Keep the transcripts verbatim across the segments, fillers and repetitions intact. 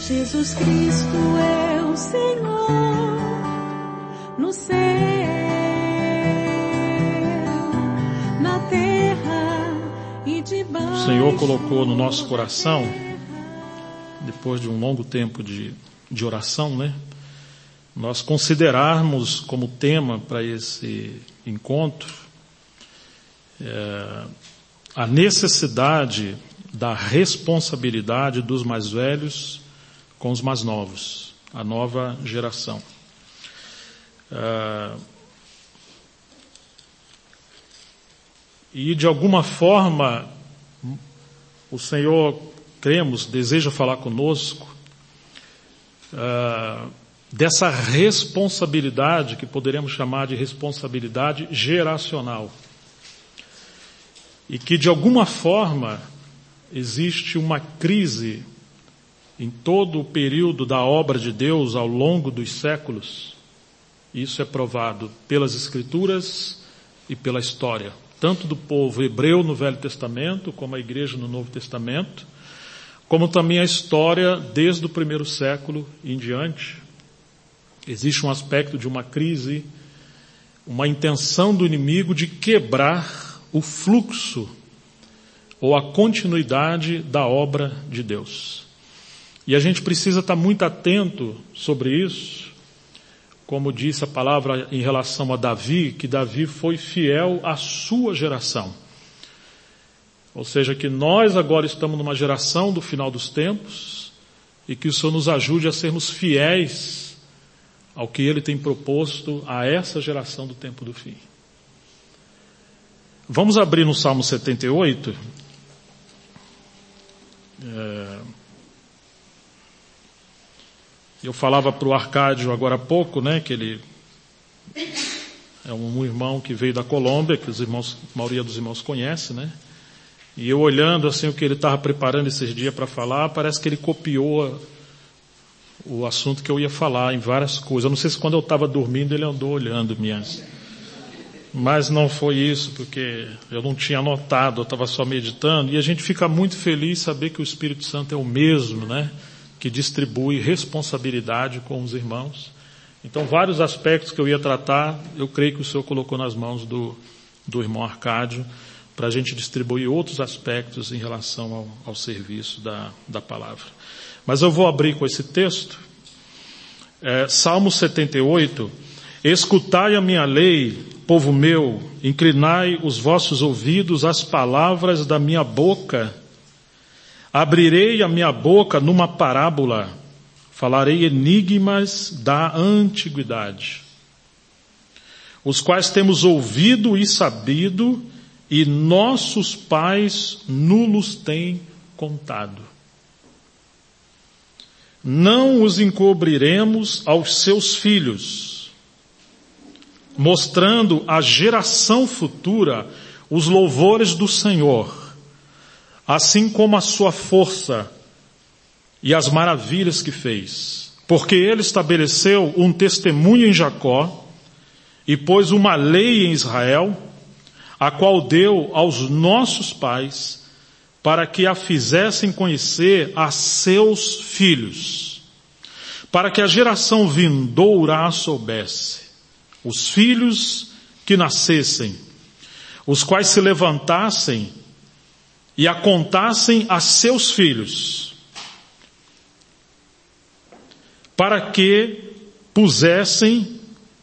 Jesus Cristo é o Senhor no céu, na terra e debaixo. O Senhor colocou no nosso coração, depois de um longo tempo de, de oração, né? Nós considerarmos como tema para esse encontro é, a necessidade da responsabilidade dos mais velhos com os mais novos, a nova geração. É, e de alguma forma o Senhor, cremos, deseja falar conosco é, dessa responsabilidade que poderíamos chamar de responsabilidade geracional. E que de alguma forma existe uma crise em todo o período da obra de Deus ao longo dos séculos. Isso é provado pelas Escrituras e pela história, tanto do povo hebreu no Velho Testamento, como a igreja no Novo Testamento, como também a história desde o primeiro século em diante. Existe um aspecto de uma crise, uma intenção do inimigo de quebrar o fluxo ou a continuidade da obra de Deus. E a gente precisa estar muito atento sobre isso, como disse a palavra em relação a Davi, que Davi foi fiel à sua geração. Ou seja, que nós agora estamos numa geração do final dos tempos e que o Senhor nos ajude a sermos fiéis ao que Ele tem proposto a essa geração do tempo do fim. Vamos abrir no Salmo setenta e oito. É... Eu falava para o Arcádio agora há pouco, né, que ele é um irmão que veio da Colômbia, que os irmãos, a maioria dos irmãos conhece, né? E eu olhando assim o que ele estava preparando esses dias para falar, parece que ele copiou o assunto que eu ia falar em várias coisas. Eu não sei se quando eu estava dormindo ele andou olhando minhas... Mas não foi isso, porque eu não tinha anotado, eu estava só meditando. E a gente fica muito feliz saber que o Espírito Santo é o mesmo, né? Que distribui responsabilidade com os irmãos. Então, vários aspectos que eu ia tratar, eu creio que o Senhor colocou nas mãos do, do irmão Arcádio, para a gente distribuir outros aspectos em relação ao, ao serviço da, da palavra. Mas eu vou abrir com esse texto. É, Salmo setenta e oito. Escutai a minha lei, povo meu, inclinai os vossos ouvidos às palavras da minha boca. Abrirei a minha boca numa parábola, falarei enigmas da antiguidade, os quais temos ouvido e sabido, e nossos pais nulos têm contado. Não os encobriremos aos seus filhos, mostrando à geração futura os louvores do Senhor, assim como a sua força e as maravilhas que fez. Porque ele estabeleceu um testemunho em Jacó e pôs uma lei em Israel, a qual deu aos nossos pais para que a fizessem conhecer a seus filhos, para que a geração vindoura a soubesse. Os filhos que nascessem, os quais se levantassem e a contassem a seus filhos, para que pusessem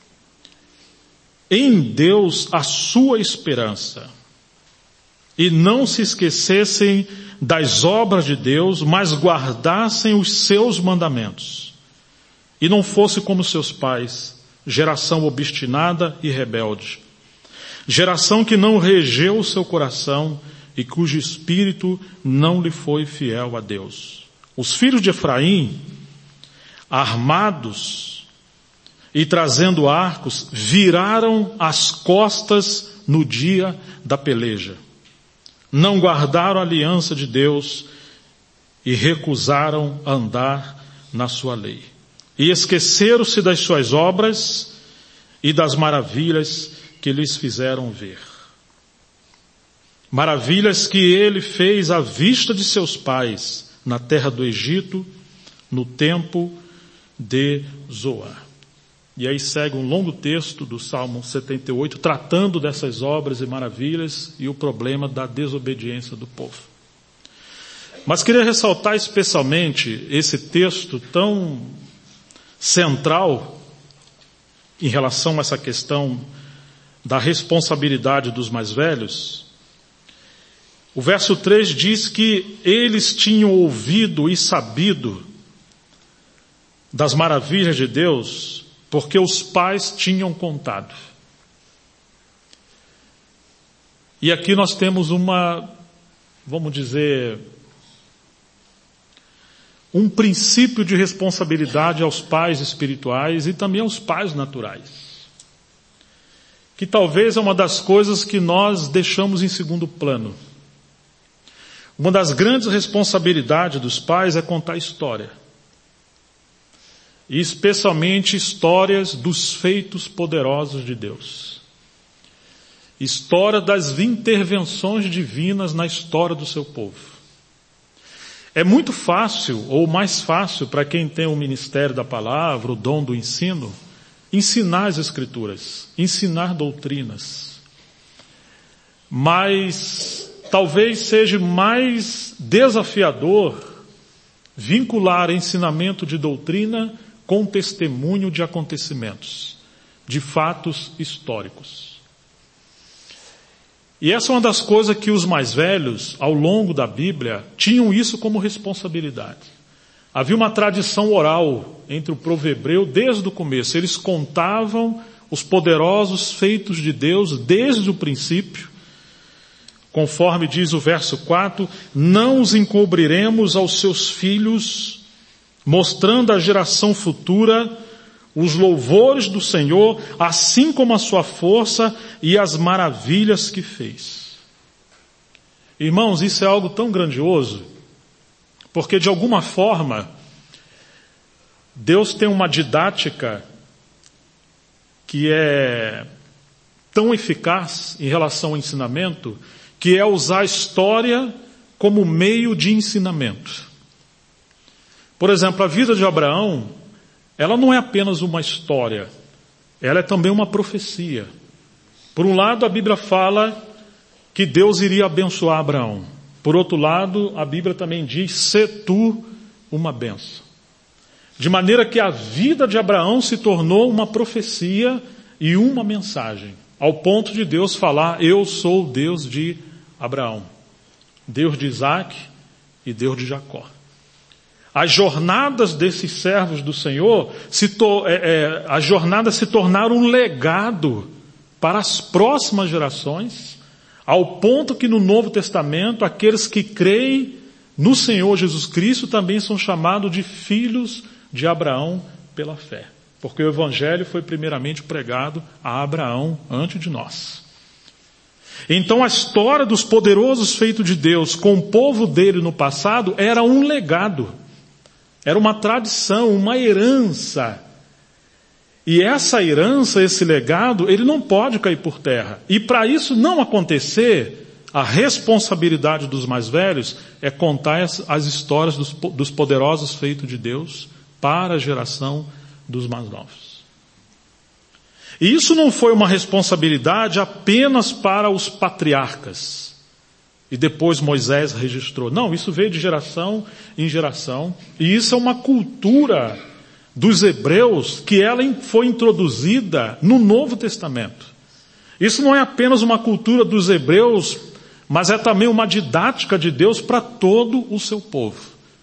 em Deus a sua esperança e não se esquecessem das obras de Deus, mas guardassem os seus mandamentos e não fosse como seus pais, geração obstinada e rebelde, geração que não regeu o seu coração e cujo espírito não lhe foi fiel a Deus. Os filhos de Efraim, armados e trazendo arcos, viraram as costas no dia da peleja. Não guardaram a aliança de Deus e recusaram andar na sua lei. E esqueceram-se das suas obras e das maravilhas que lhes fizeram ver. Maravilhas que ele fez à vista de seus pais na terra do Egito, no tempo de Zoar. E aí segue um longo texto do Salmo setenta e oito, tratando dessas obras e maravilhas e o problema da desobediência do povo. Mas queria ressaltar especialmente esse texto tão central em relação a essa questão da responsabilidade dos mais velhos. O verso três diz que eles tinham ouvido e sabido das maravilhas de Deus, porque os pais tinham contado. E aqui nós temos uma, vamos dizer, um princípio de responsabilidade aos pais espirituais e também aos pais naturais, que talvez é uma das coisas que nós deixamos em segundo plano. Uma das grandes responsabilidades dos pais é contar história. E especialmente histórias dos feitos poderosos de Deus. História das intervenções divinas na história do seu povo. É muito fácil, ou mais fácil, para quem tem o ministério da palavra, o dom do ensino, ensinar as Escrituras, ensinar doutrinas. Mas talvez seja mais desafiador vincular ensinamento de doutrina com testemunho de acontecimentos, de fatos históricos. E essa é uma das coisas que os mais velhos, ao longo da Bíblia, tinham isso como responsabilidade. Havia uma tradição oral entre o povo hebreu desde o começo. Eles contavam os poderosos feitos de Deus desde o princípio. Conforme diz o verso quatro, não os encobriremos aos seus filhos, mostrando à geração futura os louvores do Senhor, assim como a sua força e as maravilhas que fez. Irmãos, isso é algo tão grandioso, porque de alguma forma, Deus tem uma didática que é tão eficaz em relação ao ensinamento, que é usar a história como meio de ensinamento. Por exemplo, a vida de Abraão, ela não é apenas uma história, ela é também uma profecia. Por um lado, a Bíblia fala que Deus iria abençoar Abraão. Por outro lado, a Bíblia também diz, sê tu uma bênção. De maneira que a vida de Abraão se tornou uma profecia e uma mensagem, ao ponto de Deus falar, eu sou o Deus de Abraão, Deus de Isaac e Deus de Jacó. As jornadas desses servos do Senhor, se to, é, é, as jornadas se tornaram um legado para as próximas gerações, ao ponto que no Novo Testamento, aqueles que creem no Senhor Jesus Cristo também são chamados de filhos de Abraão pela fé. Porque o Evangelho foi primeiramente pregado a Abraão antes de nós. Então a história dos poderosos feitos de Deus com o povo dele no passado era um legado. Era uma tradição, uma herança. E essa herança, esse legado, ele não pode cair por terra. E para isso não acontecer, a responsabilidade dos mais velhos é contar as, as histórias dos, dos poderosos feitos de Deus para a geração dos mais novos. E isso não foi uma responsabilidade apenas para os patriarcas. E depois Moisés registrou. Não, isso veio de geração em geração. E isso é uma cultura dos hebreus que ela foi introduzida no Novo Testamento. Isso não é apenas uma cultura dos hebreus, mas é também uma didática de Deus para todo o seu povo.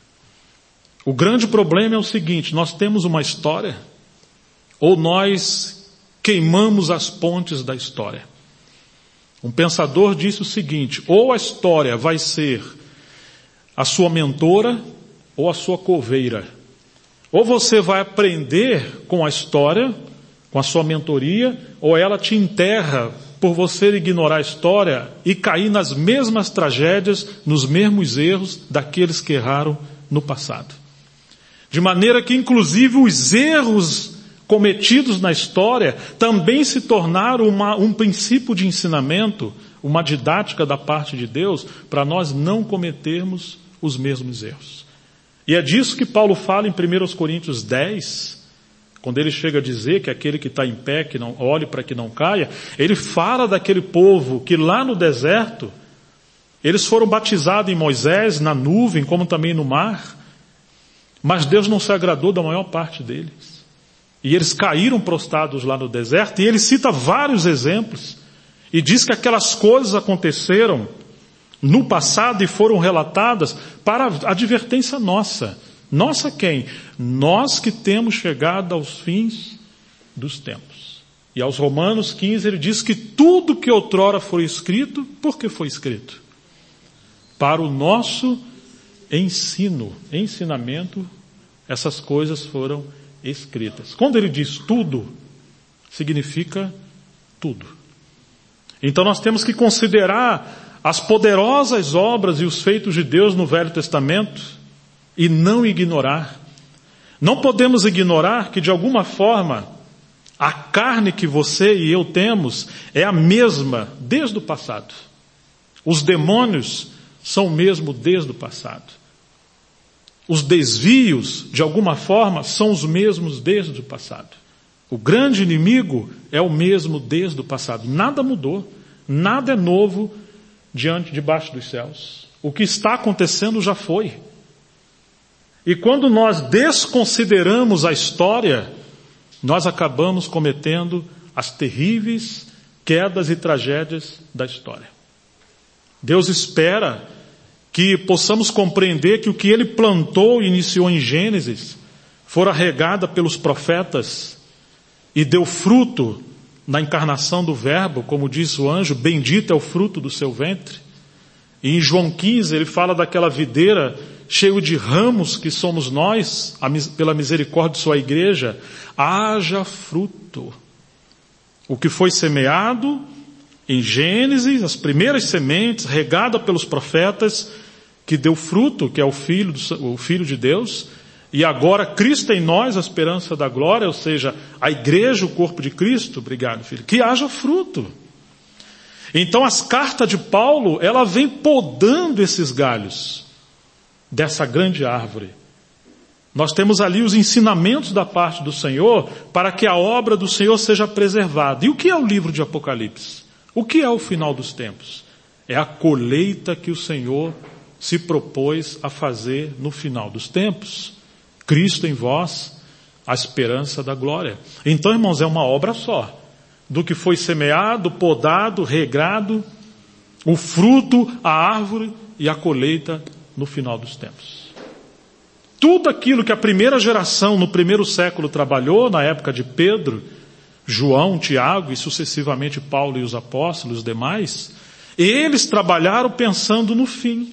O grande problema é o seguinte, nós temos uma história, ou nós queimamos as pontes da história. Um pensador disse o seguinte, ou a história vai ser a sua mentora ou a sua coveira. Ou você vai aprender com a história, com a sua mentoria, ou ela te enterra por você ignorar a história e cair nas mesmas tragédias, nos mesmos erros daqueles que erraram no passado. De maneira que inclusive os erros cometidos na história também se tornaram uma, um princípio de ensinamento, uma didática da parte de Deus, para nós não cometermos os mesmos erros. E é disso que Paulo fala em primeira Coríntios dez, quando ele chega a dizer que aquele que está em pé, que não olhe para que não caia, ele fala daquele povo que lá no deserto, eles foram batizados em Moisés, na nuvem, como também no mar, mas Deus não se agradou da maior parte deles. E eles caíram prostrados lá no deserto, e ele cita vários exemplos, e diz que aquelas coisas aconteceram no passado e foram relatadas para a advertência nossa. Nossa quem? Nós que temos chegado aos fins dos tempos. E aos Romanos quinze ele diz que tudo que outrora foi escrito, por que foi escrito? Para o nosso ensino, ensinamento, essas coisas foram escritas. Quando ele diz tudo, significa tudo. Então nós temos que considerar as poderosas obras e os feitos de Deus no Velho Testamento e não ignorar. Não podemos ignorar que de alguma forma a carne que você e eu temos é a mesma desde o passado. Os demônios são o mesmo desde o passado. Os desvios, de alguma forma, são os mesmos desde o passado. O grande inimigo é o mesmo desde o passado. Nada mudou, nada é novo diante, debaixo dos céus. O que está acontecendo já foi. E quando nós desconsideramos a história, nós acabamos cometendo as terríveis quedas e tragédias da história. Deus espera que possamos compreender que o que Ele plantou e iniciou em Gênesis fora regada pelos profetas e deu fruto na encarnação do Verbo, como diz o anjo, bendito é o fruto do seu ventre. E em João quinze ele fala daquela videira cheio de ramos que somos nós, pela misericórdia de sua igreja, haja fruto. O que foi semeado em Gênesis, as primeiras sementes, regada pelos profetas, que deu fruto, que é o Filho, o Filho de Deus, e agora Cristo em nós, a esperança da glória, ou seja, a igreja, o corpo de Cristo, obrigado filho, que haja fruto. Então as cartas de Paulo, ela vem podando esses galhos dessa grande árvore. Nós temos ali os ensinamentos da parte do Senhor para que a obra do Senhor seja preservada. E o que é o livro de Apocalipse? O que é o final dos tempos? É a colheita que o Senhor se propôs a fazer no final dos tempos. Cristo em vós, a esperança da glória. Então, irmãos, é uma obra só. Do que foi semeado, podado, regrado, o fruto, a árvore e a colheita no final dos tempos. Tudo aquilo que a primeira geração no primeiro século trabalhou, na época de Pedro, João, Tiago e sucessivamente Paulo e os apóstolos, os demais, eles trabalharam pensando no fim.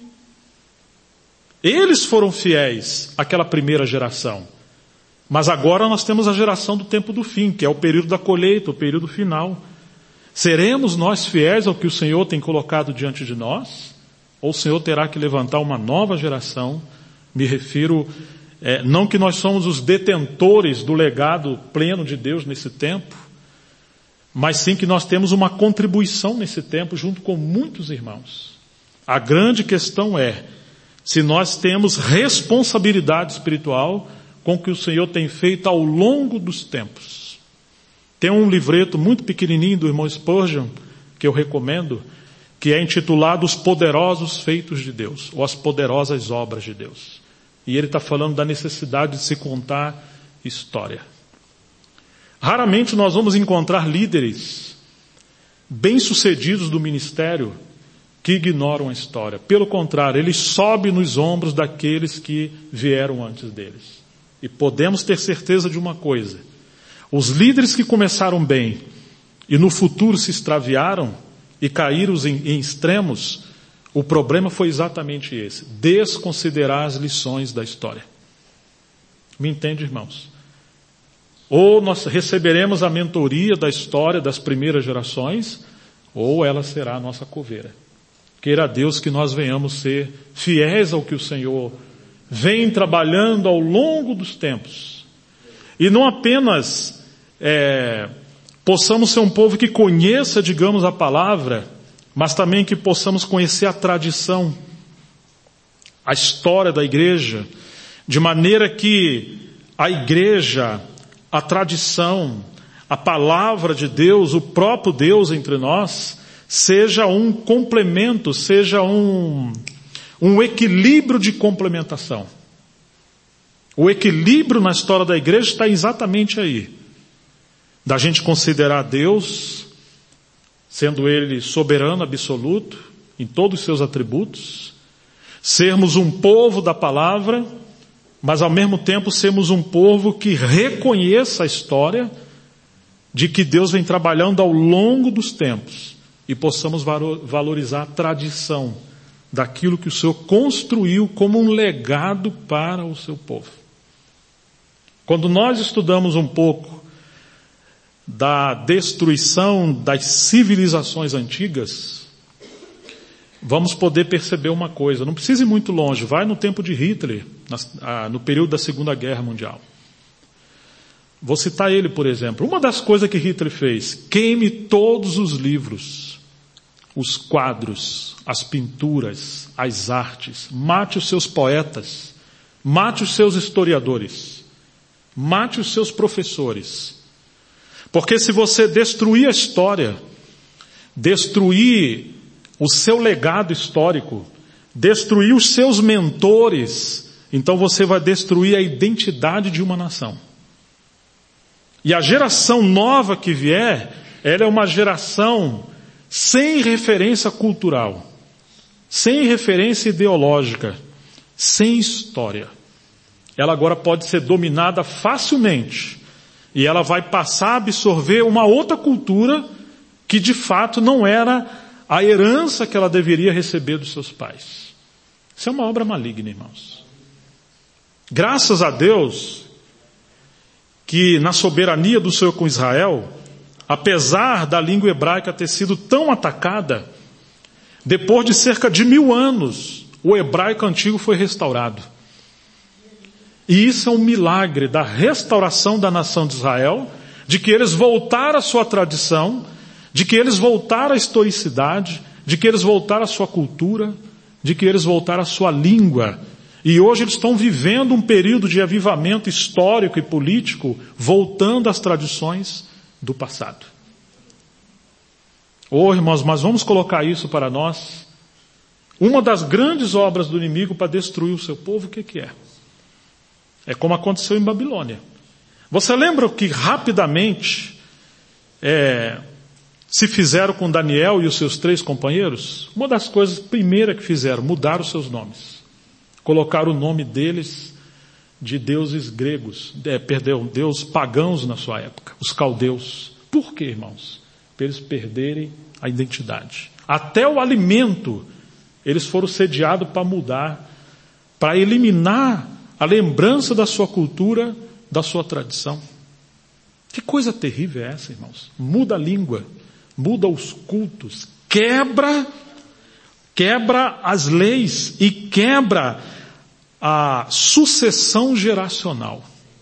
Eles foram fiéis àquela primeira geração. Mas agora nós temos a geração do tempo do fim, que é o período da colheita, o período final. Seremos nós fiéis ao que o Senhor tem colocado diante de nós? Ou o Senhor terá que levantar uma nova geração? Me refiro, é, não que nós somos os detentores do legado pleno de Deus nesse tempo, mas sim que nós temos uma contribuição nesse tempo junto com muitos irmãos. A grande questão é se nós temos responsabilidade espiritual com o que o Senhor tem feito ao longo dos tempos. Tem um livreto muito pequenininho do irmão Spurgeon, que eu recomendo, que é intitulado Os Poderosos Feitos de Deus, ou As Poderosas Obras de Deus. E ele está falando da necessidade de se contar história. Raramente nós vamos encontrar líderes bem-sucedidos do ministério que ignoram a história. Pelo contrário, ele sobe nos ombros daqueles que vieram antes deles. E podemos ter certeza de uma coisa: os líderes que começaram bem e no futuro se extraviaram e caíram em, em extremos, o problema foi exatamente esse: desconsiderar as lições da história. Me entende, irmãos? Ou nós receberemos a mentoria da história das primeiras gerações, ou ela será a nossa coveira. Queira Deus que nós venhamos ser fiéis ao que o Senhor vem trabalhando ao longo dos tempos. E não apenas é, possamos ser um povo que conheça, digamos, a palavra, mas também que possamos conhecer a tradição, a história da igreja, de maneira que a igreja, a tradição, a palavra de Deus, o próprio Deus entre nós, seja um complemento, seja um, um equilíbrio de complementação. O equilíbrio na história da igreja está exatamente aí. Da gente considerar Deus, sendo Ele soberano, absoluto, em todos os seus atributos, sermos um povo da palavra, mas ao mesmo tempo sermos um povo que reconheça a história de que Deus vem trabalhando ao longo dos tempos e possamos valorizar a tradição daquilo que o Senhor construiu como um legado para o seu povo. Quando nós estudamos um pouco da destruição das civilizações antigas, vamos poder perceber uma coisa. Não precisa ir muito longe. Vai no tempo de Hitler, no período da Segunda Guerra Mundial. Vou citar ele, por exemplo. Uma das coisas que Hitler fez: queime todos os livros, os quadros, as pinturas, as artes. Mate os seus poetas. Mate os seus historiadores. Mate os seus professores. Porque se você destruir a história, destruir o seu legado histórico, destruir os seus mentores, então você vai destruir a identidade de uma nação. E a geração nova que vier, ela é uma geração sem referência cultural, sem referência ideológica, sem história. Ela agora pode ser dominada facilmente. E ela vai passar a absorver uma outra cultura que de fato não era a herança que ela deveria receber dos seus pais. Isso é uma obra maligna, irmãos. Graças a Deus que na soberania do Senhor com Israel, apesar da língua hebraica ter sido tão atacada, depois de cerca de mil anos, o hebraico antigo foi restaurado. E isso é um milagre da restauração da nação de Israel, de que eles voltaram à sua tradição, de que eles voltaram à historicidade, de que eles voltaram à sua cultura, de que eles voltaram à sua língua. E hoje eles estão vivendo um período de avivamento histórico e político, voltando às tradições do passado. Oh, irmãos, mas vamos colocar isso para nós. Uma das grandes obras do inimigo para destruir o seu povo, o que que é? É como aconteceu em Babilônia. Você lembra que rapidamente é, se fizeram com Daniel e os seus três companheiros? Uma das coisas primeiras que fizeram, mudaram os seus nomes. Colocaram o nome deles de deuses gregos, é, perdão, deuses pagãos na sua época, os caldeus. Por quê, irmãos? Para eles perderem a identidade. Até o alimento, eles foram sediados para mudar, para eliminar a lembrança da sua cultura, da sua tradição. Que coisa terrível é essa, irmãos? Muda a língua, muda os cultos, quebra, quebra as leis e quebra a sucessão geracional.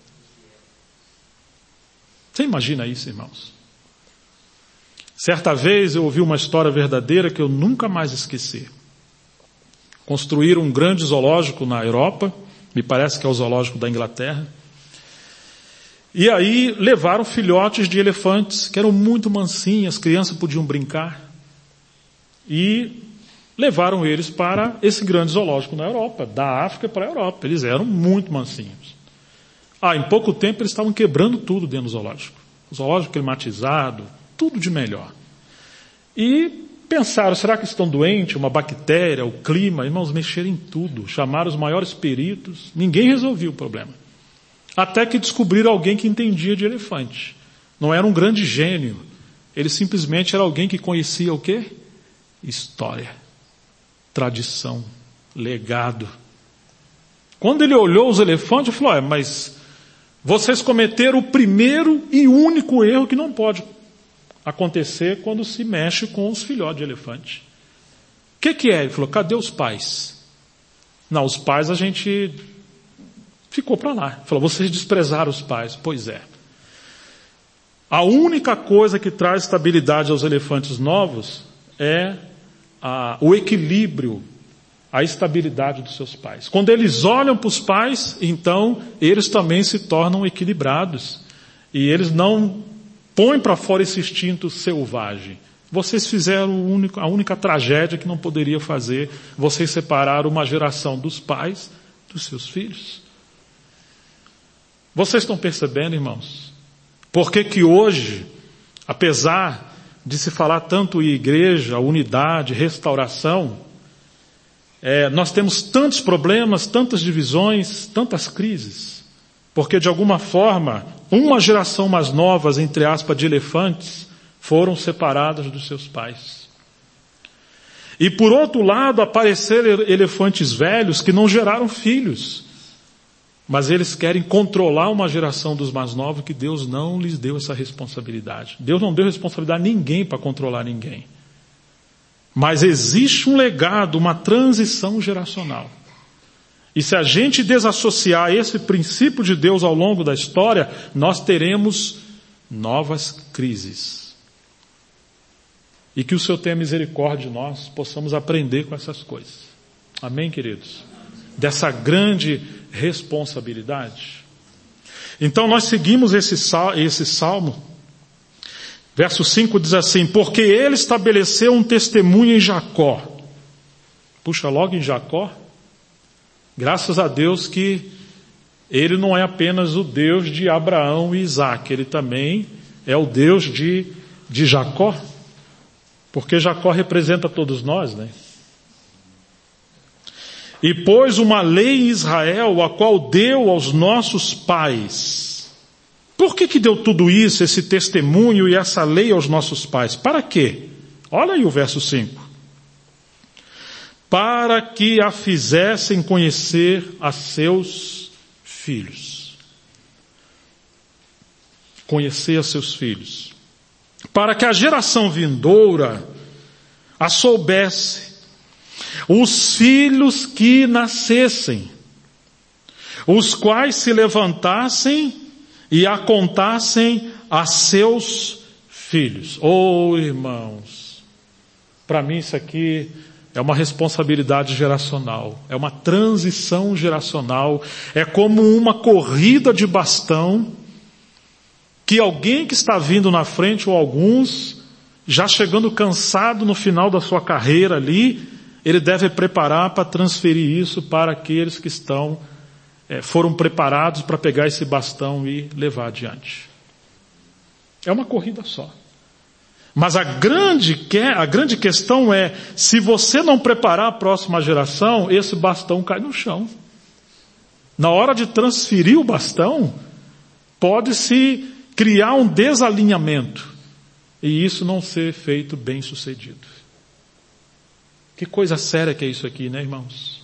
Você imagina isso, irmãos? Certa vez eu ouvi uma história verdadeira que eu nunca mais esqueci. Construíram um grande zoológico na Europa, me parece que é o zoológico da Inglaterra. E aí levaram filhotes de elefantes, que eram muito mansinhos, as crianças podiam brincar. E levaram eles para esse grande zoológico na Europa, da África para a Europa. Eles eram muito mansinhos. Ah, em pouco tempo eles estavam quebrando tudo dentro do zoológico. O zoológico climatizado, tudo de melhor. E pensaram, será que estão doentes? Uma bactéria, o clima? Irmãos, mexeram em tudo. Chamaram os maiores peritos. Ninguém resolveu o problema. Até que descobriram alguém que entendia de elefante. Não era um grande gênio. Ele simplesmente era alguém que conhecia o quê? História, tradição, legado. Quando ele olhou os elefantes, ele falou, ah, mas vocês cometeram o primeiro e único erro que não pode acontecer quando se mexe com os filhotes de elefante. O que que é? Ele falou, cadê os pais? Não, os pais a gente ficou para lá. Ele falou, vocês desprezaram os pais. Pois é. A única coisa que traz estabilidade aos elefantes novos é a, o equilíbrio, a estabilidade dos seus pais. Quando eles olham para os pais, então eles também se tornam equilibrados. E eles não põem para fora esse instinto selvagem. Vocês fizeram o único, a única tragédia que não poderia fazer, vocês separaram uma geração dos pais dos seus filhos. Vocês estão percebendo, irmãos? Por que que hoje, apesar de se falar tanto em igreja, unidade, restauração, é, nós temos tantos problemas, tantas divisões, tantas crises? Porque de alguma forma, uma geração mais nova, entre aspas, de elefantes, foram separadas dos seus pais. E por outro lado, apareceram elefantes velhos que não geraram filhos. Mas eles querem controlar uma geração dos mais novos que Deus não lhes deu essa responsabilidade. Deus não deu responsabilidade a ninguém para controlar ninguém. Mas existe um legado, uma transição geracional. E se a gente desassociar esse princípio de Deus ao longo da história, nós teremos novas crises. E que o Senhor tenha misericórdia de nós, possamos aprender com essas coisas. Amém, queridos? Dessa grande responsabilidade. Então nós seguimos esse, sal, esse salmo. Verso cinco diz assim: porque ele estabeleceu um testemunho em Jacó. Puxa logo em Jacó. Graças a Deus que ele não é apenas o Deus de Abraão e Isaac, ele também é o Deus de, de Jacó. Porque Jacó representa todos nós, né? E pôs uma lei em Israel, a qual deu aos nossos pais. Por que que deu tudo isso, esse testemunho e essa lei aos nossos pais? Para quê? Olha aí o verso cinco. Para que a fizessem conhecer a seus filhos. Conhecer a seus filhos. Para que a geração vindoura a soubesse, os filhos que nascessem, os quais se levantassem e a contassem a seus filhos. Oh, irmãos, para mim isso aqui é uma responsabilidade geracional, é uma transição geracional, é como uma corrida de bastão, que alguém que está vindo na frente, ou alguns, já chegando cansado no final da sua carreira ali, ele deve preparar para transferir isso para aqueles que estão, é, foram preparados para pegar esse bastão e levar adiante. É uma corrida só. Mas a grande, a grande questão é, se você não preparar a próxima geração, esse bastão cai no chão. Na hora de transferir o bastão, pode-se criar um desalinhamento e isso não ser feito bem sucedido. Que coisa séria que é isso aqui, né, irmãos?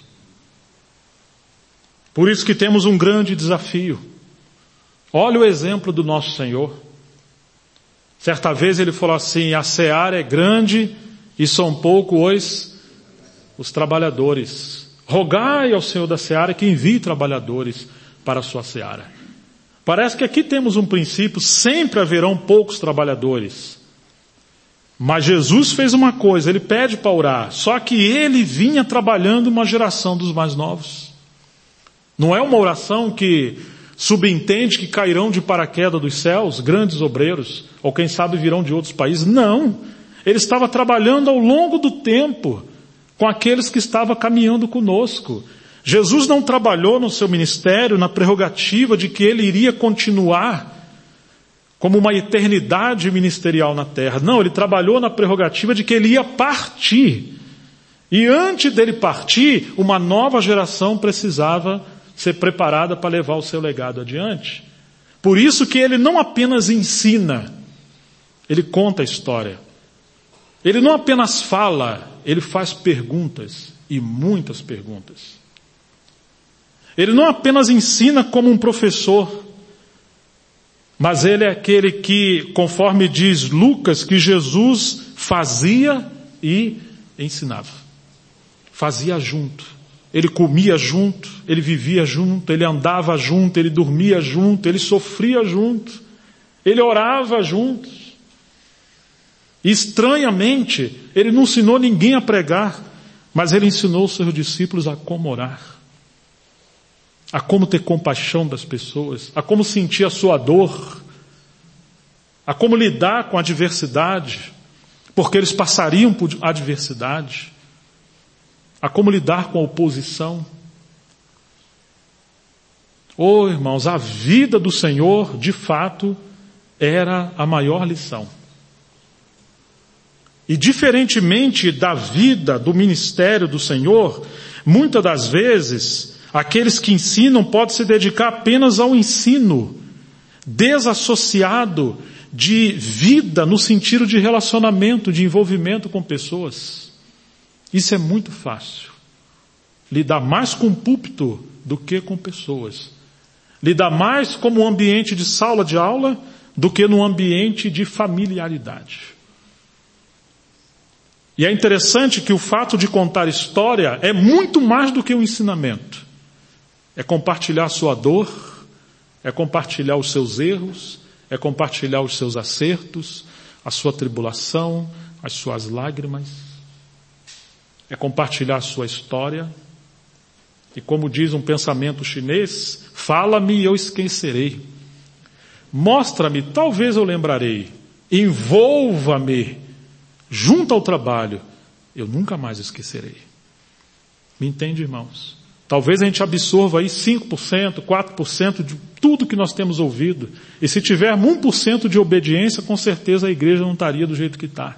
Por isso que temos um grande desafio. Olha o exemplo do nosso Senhor. Certa vez ele falou assim: a seara é grande e são poucos os, os trabalhadores. Rogai ao Senhor da seara que envie trabalhadores para a sua seara. Parece que aqui temos um princípio: sempre haverão poucos trabalhadores. Mas Jesus fez uma coisa, ele pede para orar, só que ele vinha trabalhando uma geração dos mais novos. Não é uma oração que subentende que cairão de paraquedas dos céus grandes obreiros, ou quem sabe virão de outros países. Não, ele estava trabalhando ao longo do tempo com aqueles que estavam caminhando conosco. Jesus não trabalhou no seu ministério na prerrogativa de que ele iria continuar como uma eternidade ministerial na terra. Não, ele trabalhou na prerrogativa de que ele ia partir. E antes dele partir, uma nova geração precisava ser preparada para levar o seu legado adiante. Por isso que ele não apenas ensina, ele conta a história. Ele não apenas fala, ele faz perguntas, e muitas perguntas. Ele não apenas ensina como um professor, mas ele é aquele que, conforme diz Lucas, que Jesus fazia e ensinava. Fazia junto. Ele comia junto, ele vivia junto, ele andava junto, ele dormia junto, ele sofria junto, ele orava junto. E, estranhamente, ele não ensinou ninguém a pregar, Mas ele ensinou os seus discípulos a como orar, a como ter compaixão das pessoas, a como sentir a sua dor, a como lidar com a adversidade, porque eles passariam por adversidade, a como lidar com a oposição. Oh, irmãos, a vida do Senhor, de fato, era a maior lição. E diferentemente da vida, do ministério do Senhor, muitas das vezes, aqueles que ensinam podem se dedicar apenas ao ensino, desassociado de vida no sentido de relacionamento, de envolvimento com pessoas. Isso é muito fácil. Lidar mais com o púlpito do que com pessoas. Lidar mais como um ambiente de sala de aula do que num ambiente de familiaridade. E é interessante que o fato de contar história é muito mais do que um ensinamento. É compartilhar a sua dor, é compartilhar os seus erros, é compartilhar os seus acertos, a sua tribulação, as suas lágrimas. É compartilhar a sua história. E como diz um pensamento chinês, fala-me e eu esquecerei. Mostra-me, talvez eu lembrarei. Envolva-me junto ao trabalho, eu nunca mais esquecerei. Me entende, irmãos? Talvez a gente absorva aí cinco por cento, quatro por cento de tudo que nós temos ouvido. E se tivermos um por cento de obediência, com certeza a igreja não estaria do jeito que está.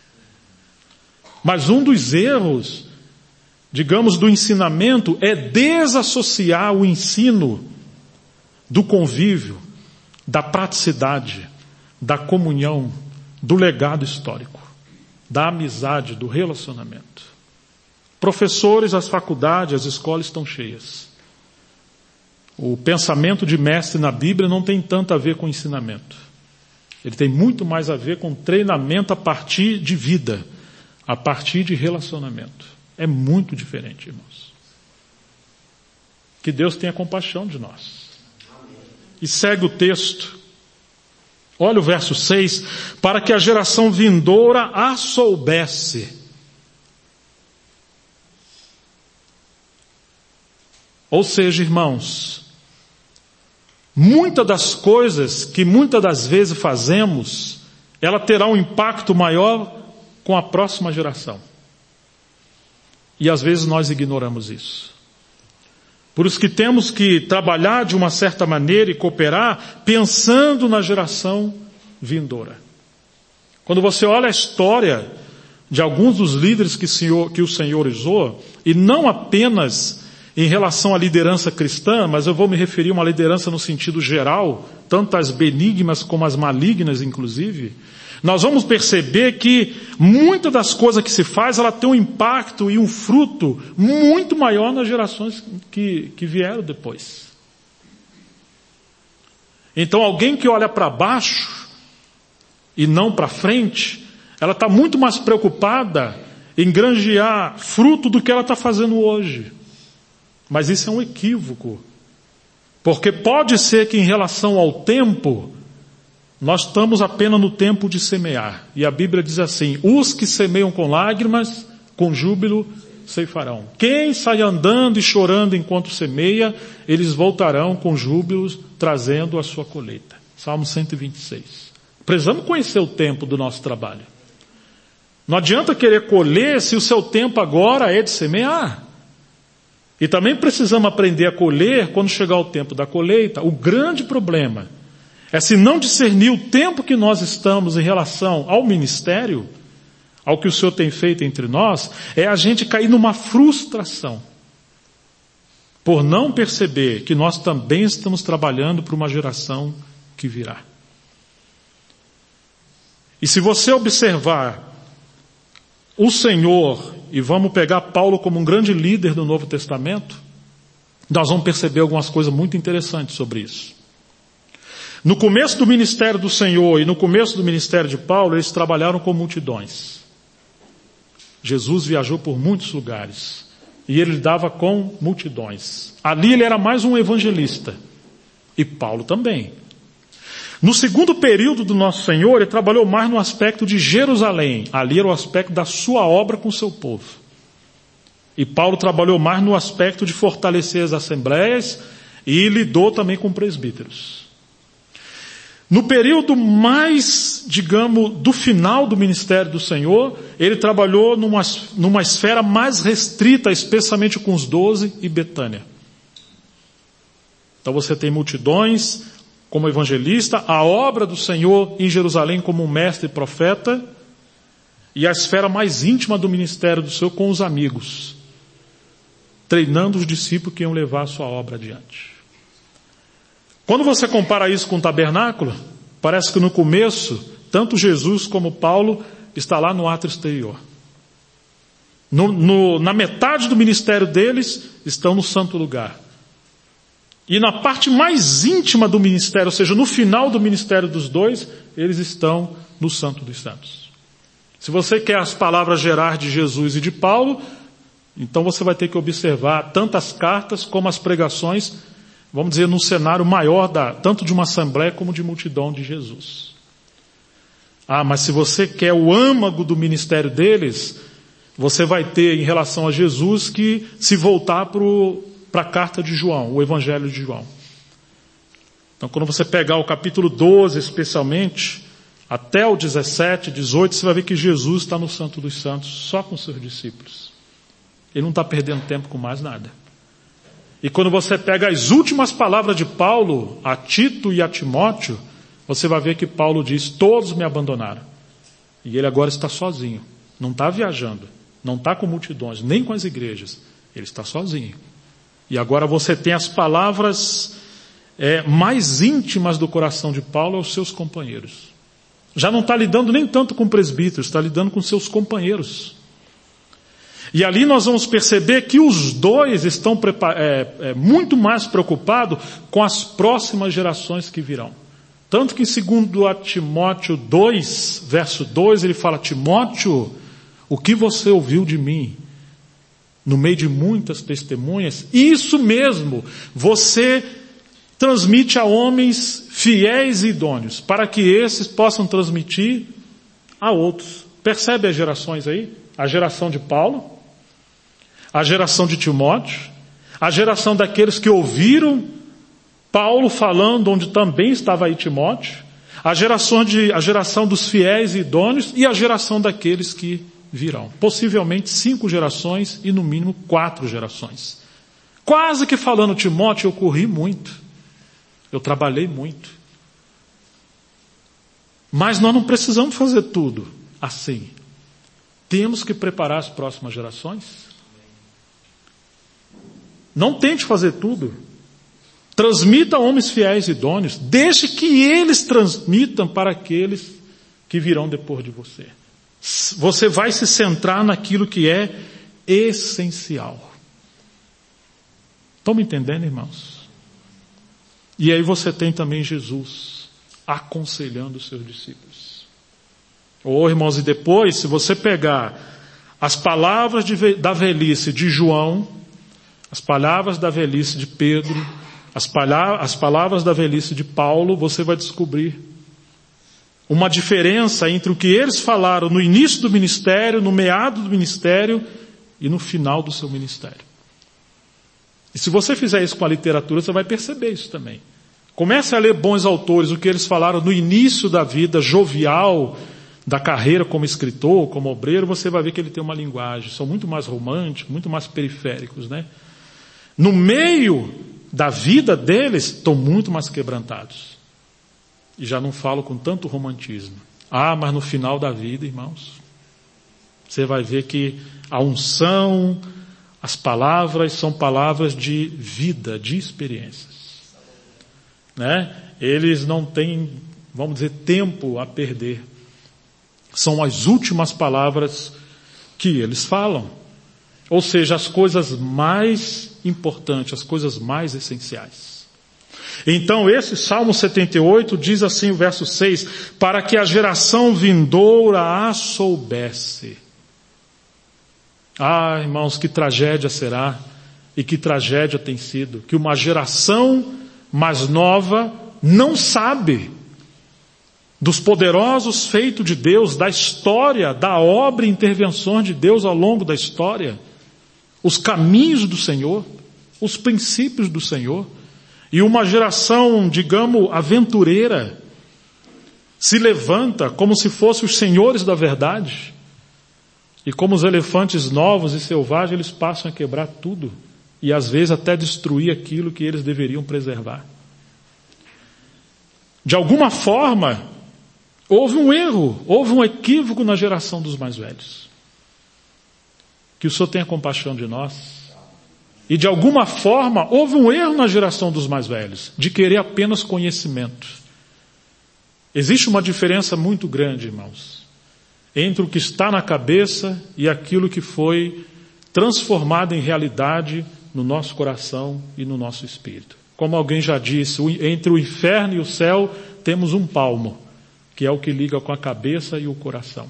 Mas um dos erros, digamos, do ensinamento é desassociar o ensino do convívio, da praticidade, da comunhão, do legado histórico, da amizade, do relacionamento. Professores, as faculdades, as escolas estão cheias. O pensamento de mestre na Bíblia não tem tanto a ver com ensinamento. Ele tem muito mais a ver com treinamento a partir de vida, a partir de relacionamento. É muito diferente, irmãos. Que Deus tenha compaixão de nós. E segue o texto. Olha o verso seis. Para que a geração vindoura a soubesse. Ou seja, irmãos, muitas das coisas que muitas das vezes fazemos, ela terá um impacto maior com a próxima geração. E às vezes nós ignoramos isso. Por isso que temos que trabalhar de uma certa maneira e cooperar pensando na geração vindoura. Quando você olha a história de alguns dos líderes que o Senhor, que o Senhor usou, e não apenas em relação à liderança cristã, mas eu vou me referir a uma liderança no sentido geral, tanto as benignas como as malignas, inclusive, nós vamos perceber que muitas das coisas que se faz, ela tem um impacto e um fruto muito maior nas gerações que, que vieram depois. Então alguém que olha para baixo e não para frente, ela está muito mais preocupada em granjear fruto do que ela está fazendo hoje. Mas isso é um equívoco. Porque pode ser que em relação ao tempo, nós estamos apenas no tempo de semear. E a Bíblia diz assim, os que semeiam com lágrimas, com júbilo ceifarão. Quem sai andando e chorando enquanto semeia, eles voltarão com júbilos, trazendo a sua colheita. Salmo cento e vinte e seis. Precisamos conhecer o tempo do nosso trabalho. Não adianta querer colher se o seu tempo agora é de semear. E também precisamos aprender a colher quando chegar o tempo da colheita. O grande problema é se não discernir o tempo que nós estamos em relação ao ministério, ao que o Senhor tem feito entre nós, é a gente cair numa frustração. Por não perceber que nós também estamos trabalhando para uma geração que virá. E se você observar o Senhor, e vamos pegar Paulo como um grande líder do Novo Testamento, nós vamos perceber algumas coisas muito interessantes sobre isso. No começo do ministério do Senhor e no começo do ministério de Paulo, eles trabalharam com multidões. Jesus viajou por muitos lugares e ele lidava com multidões. Ali ele era mais um evangelista e Paulo também. No segundo período do nosso Senhor, ele trabalhou mais no aspecto de Jerusalém. Ali era o aspecto da sua obra com o seu povo. E Paulo trabalhou mais no aspecto de fortalecer as assembleias e lidou também com presbíteros. No período mais, digamos, do final do ministério do Senhor, ele trabalhou numa, numa esfera mais restrita, especialmente com os doze e Betânia. Então você tem multidões como evangelista, a obra do Senhor em Jerusalém como um mestre e profeta, e a esfera mais íntima do ministério do Senhor com os amigos, treinando os discípulos que iam levar a sua obra adiante. Quando você compara isso com o tabernáculo, parece que no começo, tanto Jesus como Paulo está lá no átrio exterior. No, no, na metade do ministério deles, estão no santo lugar. E na parte mais íntima do ministério, ou seja, no final do ministério dos dois, eles estão no Santo dos Santos. Se você quer as palavras gerais de Jesus e de Paulo, então você vai ter que observar tanto as cartas como as pregações, vamos dizer, num cenário maior, da, tanto de uma assembleia como de multidão de Jesus. Ah, mas se você quer o âmago do ministério deles, você vai ter em relação a Jesus que se voltar para a carta de João, o Evangelho de João. Então quando você pegar o capítulo doze especialmente, até o dezessete, dezoito, você vai ver que Jesus está no Santo dos Santos só com seus discípulos. Ele não está perdendo tempo com mais nada. E quando você pega as últimas palavras de Paulo a Tito e a Timóteo, você vai ver que Paulo diz, todos me abandonaram. E ele agora está sozinho. Não está viajando. Não está com multidões, nem com as igrejas. Ele está sozinho. E agora você tem as palavras é, mais íntimas do coração de Paulo aos seus companheiros. Já não está lidando nem tanto com presbíteros, está lidando com seus companheiros. E ali nós vamos perceber que os dois estão é, é, muito mais preocupados com as próximas gerações que virão. Tanto que em segundo a Timóteo dois, verso dois, ele fala, Timóteo, o que você ouviu de mim, no meio de muitas testemunhas, isso mesmo, você transmite a homens fiéis e idôneos, para que esses possam transmitir a outros. Percebe as gerações aí? A geração de Paulo, a geração de Timóteo, a geração daqueles que ouviram Paulo falando, onde também estava aí Timóteo, a geração, de, a geração dos fiéis e idôneos e a geração daqueles que virão. Possivelmente cinco gerações e no mínimo quatro gerações. Quase que falando, Timóteo, eu corri muito. Eu trabalhei muito. Mas nós não precisamos fazer tudo assim. Temos que preparar as próximas gerações. Não tente fazer tudo. Transmita a homens fiéis e idôneos. Deixe que eles transmitam para aqueles que virão depois de você. Você vai se centrar naquilo que é essencial. Estão me entendendo, irmãos? E aí você tem também Jesus aconselhando os seus discípulos. Ou, oh, irmãos, e depois, se você pegar as palavras de, da velhice de João, as palavras da velhice de Pedro, as, palha, as palavras da velhice de Paulo, você vai descobrir uma diferença entre o que eles falaram no início do ministério, no meado do ministério e no final do seu ministério. E se você fizer isso com a literatura, você vai perceber isso também. Comece a ler bons autores, o que eles falaram no início da vida jovial, da carreira como escritor, como obreiro, você vai ver que ele tem uma linguagem, são muito mais românticos, muito mais periféricos, né? No meio da vida deles, estão muito mais quebrantados. E já não falo com tanto romantismo. Ah, mas no final da vida, irmãos, você vai ver que a unção, as palavras são palavras de vida, de experiências. Né? Eles não têm, vamos dizer, tempo a perder. São as últimas palavras que eles falam. Ou seja, as coisas mais importantes, as coisas mais essenciais. Então esse Salmo setenta e oito diz assim, o verso seis, para que a geração vindoura a soubesse. Ah, irmãos, que tragédia será, e que tragédia tem sido, que uma geração mais nova não sabe dos poderosos feitos de Deus, da história, da obra e intervenções de Deus ao longo da história. os caminhos do Senhor, os princípios do Senhor, e uma geração, digamos, aventureira, se levanta como se fossem os senhores da verdade, e como os elefantes novos e selvagens, eles passam a quebrar tudo, e às vezes até destruir aquilo que eles deveriam preservar. De alguma forma, houve um erro, houve um equívoco na geração dos mais velhos. Que o Senhor tenha compaixão de nós. E de alguma forma, houve um erro na geração dos mais velhos, de querer apenas conhecimento. Existe uma diferença muito grande, irmãos, entre o que está na cabeça e aquilo que foi transformado em realidade no nosso coração e no nosso espírito. Como alguém já disse, entre o inferno e o céu temos um palmo, que é o que liga com a cabeça e o coração.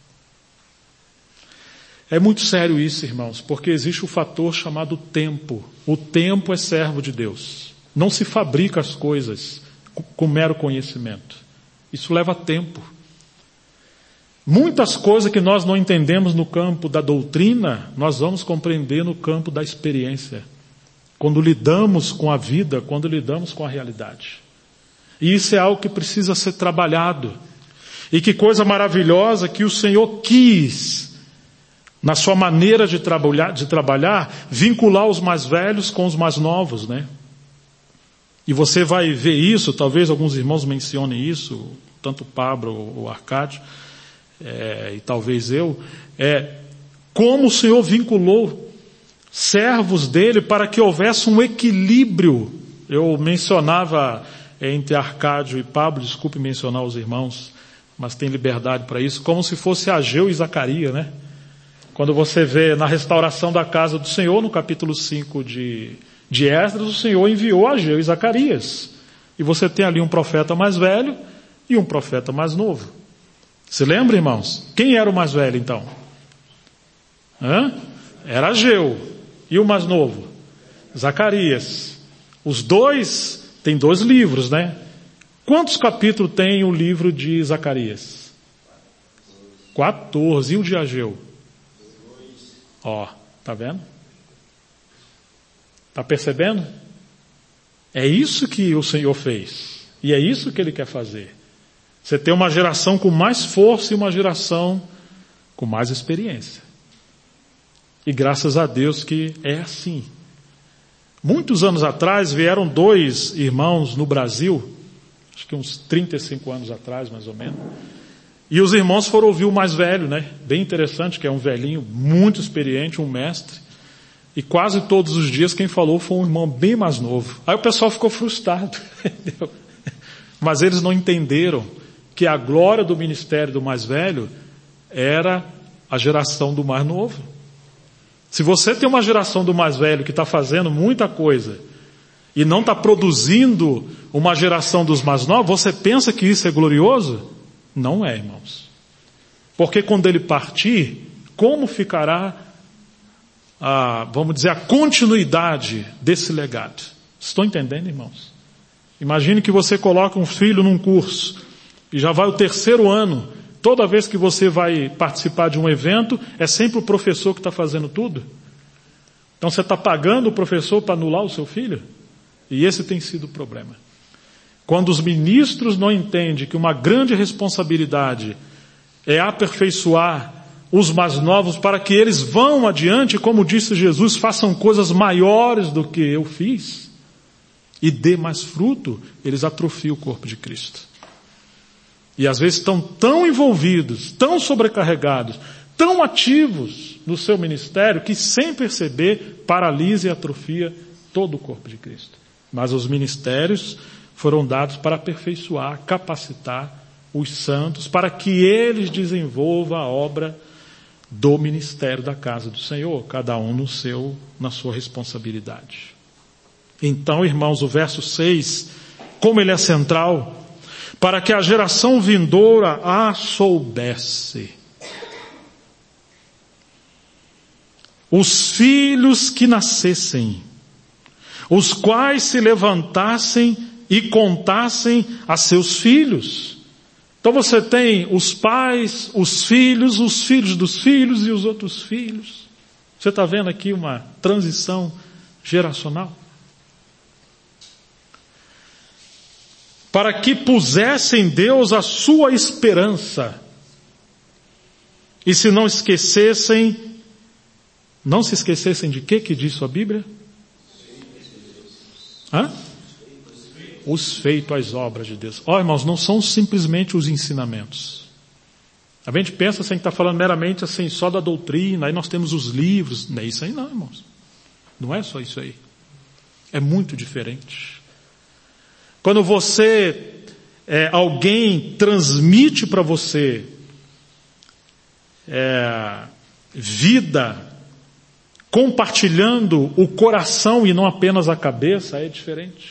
É muito sério isso, irmãos, porque existe o fator chamado tempo. O tempo é servo de Deus. Não se fabrica as coisas com mero conhecimento. Isso leva tempo. Muitas coisas que nós não entendemos no campo da doutrina, nós vamos compreender no campo da experiência. Quando lidamos com a vida, quando lidamos com a realidade. E isso é algo que precisa ser trabalhado. E que coisa maravilhosa que o Senhor quis, na sua maneira de trabalhar, de trabalhar, vincular os mais velhos com os mais novos, né? E você vai ver isso, talvez alguns irmãos mencionem isso, tanto o Pablo ou o Arcádio, é, e talvez eu, é, como o Senhor vinculou servos dele para que houvesse um equilíbrio. Eu mencionava entre Arcádio e Pablo, desculpe mencionar os irmãos, mas tem liberdade para isso, como se fosse Ageu e Zacarias, né? Quando você vê na restauração da casa do Senhor, no capítulo cinco de, de Esdras, o Senhor enviou Ageu e Zacarias. E você tem ali um profeta mais velho e um profeta mais novo. Se lembra, irmãos? Quem era o mais velho, então? Hã? Era Ageu. E o mais novo? Zacarias. Os dois têm dois livros, né? Quantos capítulos tem o livro de Zacarias? quatorze. E o de Ageu? Ó, tá vendo? Tá percebendo? É isso que o Senhor fez. E é isso que Ele quer fazer. Você tem uma geração com mais força e uma geração com mais experiência. E graças a Deus que é assim. Muitos anos atrás vieram dois irmãos no Brasil, acho que uns trinta e cinco anos atrás, mais ou menos. E os irmãos foram ouvir o mais velho, né? Bem interessante, que é um velhinho muito experiente, um mestre. E quase todos os dias quem falou foi um irmão bem mais novo. Aí o pessoal ficou frustrado, entendeu? Mas eles não entenderam que a glória do ministério do mais velho era a geração do mais novo. Se você tem uma geração do mais velho que está fazendo muita coisa e não está produzindo uma geração dos mais novos, você pensa que isso é glorioso? Não é, irmãos. Porque quando ele partir, como ficará a, vamos dizer, a continuidade desse legado? Estão entendendo, irmãos? Imagine que você coloca um filho num curso e já vai o terceiro ano. Toda vez que você vai participar de um evento, é sempre o professor que está fazendo tudo. Então você está pagando o professor para anular o seu filho? E esse tem sido o problema. Quando os ministros não entendem que uma grande responsabilidade é aperfeiçoar os mais novos para que eles vão adiante, como disse Jesus, façam coisas maiores do que eu fiz e dê mais fruto, eles atrofiam o corpo de Cristo. E às vezes estão tão envolvidos, tão sobrecarregados, tão ativos no seu ministério que sem perceber paralisa e atrofia todo o corpo de Cristo. Mas os ministérios foram dados para aperfeiçoar, capacitar os santos, para que eles desenvolvam a obra do ministério da casa do Senhor, cada um no seu, na sua responsabilidade. Então, irmãos, o verso seis, como ele é central, para que a geração vindoura a soubesse. Os filhos que nascessem, os quais se levantassem e contassem a seus filhos. Então você tem os pais, os filhos, os filhos dos filhos e os outros filhos. Você está vendo aqui uma transição geracional? Para que pusessem em Deus a sua esperança. E se não esquecessem, não se esquecessem de quê que diz sua Bíblia? Hã? Os feitos, as obras de Deus. Ó, irmãos, não são simplesmente os ensinamentos. A gente pensa assim, que está falando meramente assim, só da doutrina, aí nós temos os livros. Não é isso aí não, irmãos. Não é só isso aí. É muito diferente. Quando você, é, alguém transmite para você é, vida, compartilhando o coração e não apenas a cabeça, é diferente.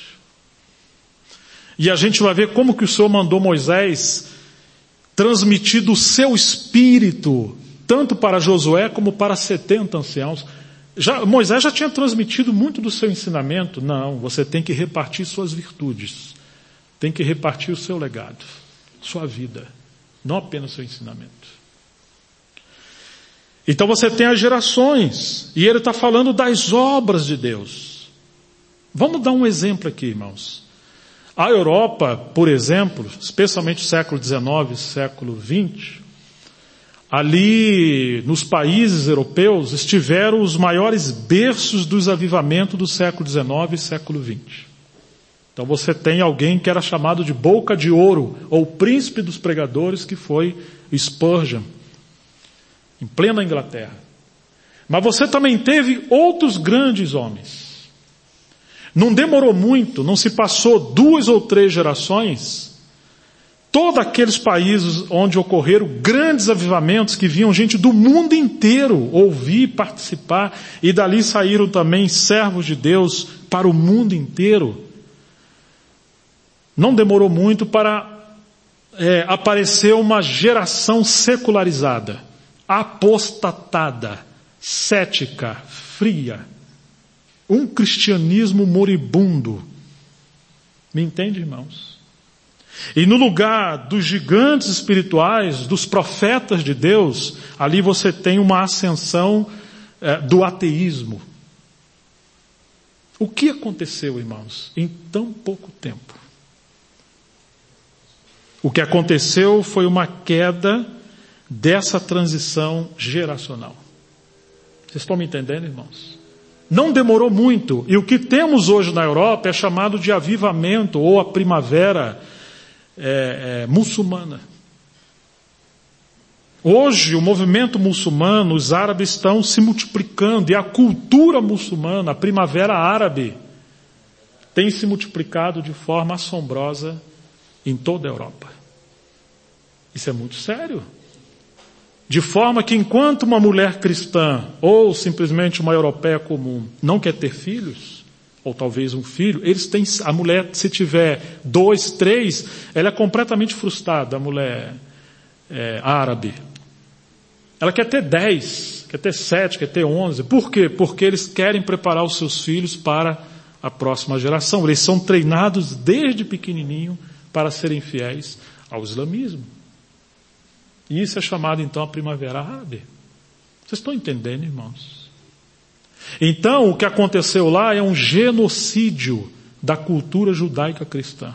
E a gente vai ver como que o Senhor mandou Moisés transmitir do seu espírito, tanto para Josué como para setenta anciãos. Já, Moisés já tinha transmitido muito do seu ensinamento. Não, você tem que repartir suas virtudes. Tem que repartir o seu legado, sua vida, não apenas o seu ensinamento. Então você tem as gerações, e ele está falando das obras de Deus. Vamos dar um exemplo aqui, irmãos. A Europa, por exemplo, especialmente o século dezenove, século vinte, ali nos países europeus estiveram os maiores berços dos avivamentos do século dezenove e século vinte. Então você tem alguém que era chamado de boca de ouro, ou príncipe dos pregadores, que foi Spurgeon, em plena Inglaterra. Mas você também teve outros grandes homens. Não demorou muito, não se passou duas ou três gerações, todos aqueles países onde ocorreram grandes avivamentos, que vinham gente do mundo inteiro ouvir, participar, e dali saíram também servos de Deus para o mundo inteiro. Não demorou muito para é, aparecer uma geração secularizada, apostatada, cética, fria. Um cristianismo moribundo. Me entende, irmãos? E no lugar dos gigantes espirituais, dos profetas de Deus, ali você tem uma ascensão é, do ateísmo. O que aconteceu, irmãos, em tão pouco tempo? O que aconteceu foi uma queda dessa transição geracional. Vocês estão me entendendo, irmãos? Não demorou muito, e o que temos hoje na Europa é chamado de avivamento, ou a primavera é, é, muçulmana. Hoje o movimento muçulmano, os árabes estão se multiplicando, e a cultura muçulmana, a primavera árabe, tem se multiplicado de forma assombrosa em toda a Europa. Isso é muito sério. De forma que enquanto uma mulher cristã, ou simplesmente uma europeia comum, não quer ter filhos, ou talvez um filho, eles têm, a mulher, se tiver dois, três, ela é completamente frustrada, a mulher é, árabe. Ela quer ter dez, quer ter sete, quer ter onze. Por quê? Porque eles querem preparar os seus filhos para a próxima geração. Eles são treinados desde pequenininho para serem fiéis ao islamismo. E isso é chamado então a primavera árabe. Vocês estão entendendo, irmãos? Então, o que aconteceu lá é um genocídio da cultura judaica cristã.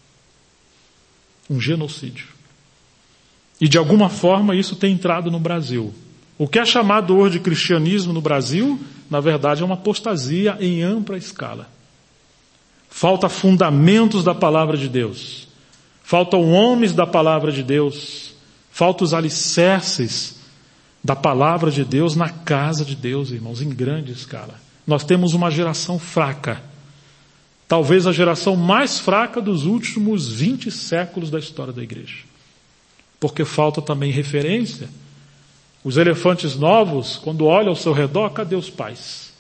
Um genocídio. E de alguma forma isso tem entrado no Brasil. O que é chamado hoje de cristianismo no Brasil, na verdade é uma apostasia em ampla escala. Falta fundamentos da palavra de Deus. Faltam homens da palavra de Deus. Faltam os alicerces da palavra de Deus na casa de Deus, irmãos, em grande escala. Nós temos uma geração fraca. Talvez a geração mais fraca dos últimos vinte séculos da história da igreja. Porque falta também referência. Os elefantes novos, quando olham ao seu redor, cadê os pais?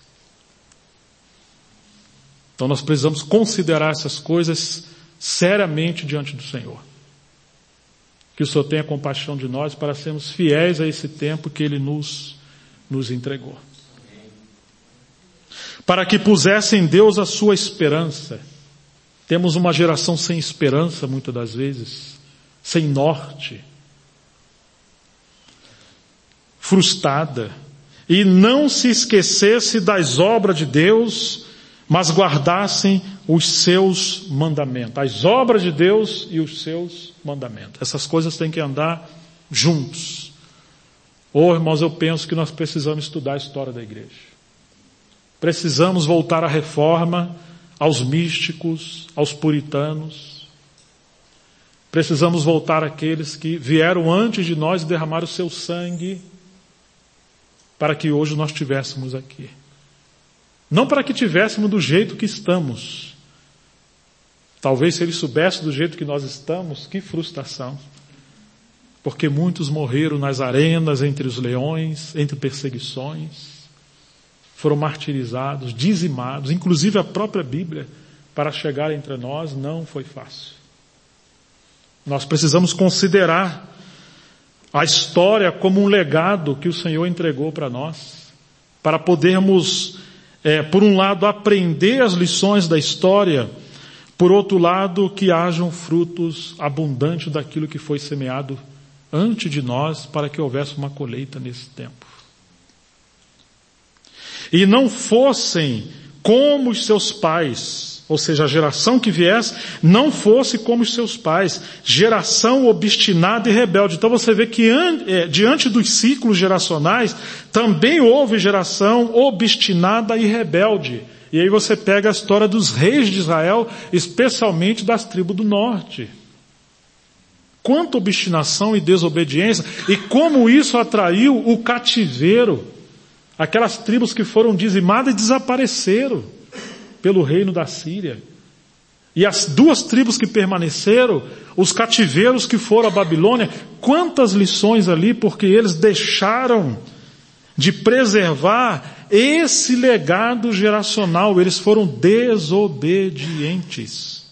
Então nós precisamos considerar essas coisas seriamente diante do Senhor. Que o Senhor tenha compaixão de nós para sermos fiéis a esse tempo que Ele nos, nos entregou. Para que pusesse em Deus a sua esperança. Temos uma geração sem esperança, muitas das vezes, sem norte, frustrada. e não se esquecesse das obras de Deus, mas guardassem os seus mandamentos. As obras de Deus e os seus mandamentos. Essas coisas têm que andar juntos. Oh, irmãos, eu penso que nós precisamos estudar a história da igreja. Precisamos voltar à reforma, aos místicos, aos puritanos. Precisamos voltar àqueles que vieram antes de nós e derramaram o seu sangue para que hoje nós estivéssemos aqui. Não para que tivéssemos do jeito que estamos. Talvez se eles soubessem do jeito que nós estamos, que frustração. Porque muitos morreram nas arenas, entre os leões, entre perseguições. Foram martirizados, dizimados, inclusive a própria Bíblia, para chegar entre nós, não foi fácil. Nós precisamos considerar a história como um legado que o Senhor entregou para nós, para podermos, é, por um lado, aprender as lições da história, por outro lado, que hajam frutos abundantes daquilo que foi semeado antes de nós, para que houvesse uma colheita nesse tempo. E não fossem como os seus pais, ou seja, a geração que viesse, não fosse como os seus pais, geração obstinada e rebelde. Então você vê que é, diante dos ciclos geracionais, também houve geração obstinada e rebelde. E aí você pega a história dos reis de Israel, especialmente das tribos do norte. Quanta obstinação e desobediência, e como isso atraiu o cativeiro. Aquelas tribos que foram dizimadas e desapareceram pelo reino da Síria. E as duas tribos que permaneceram, os cativeiros que foram à Babilônia, quantas lições ali, porque eles deixaram de preservar esse legado geracional, eles foram desobedientes.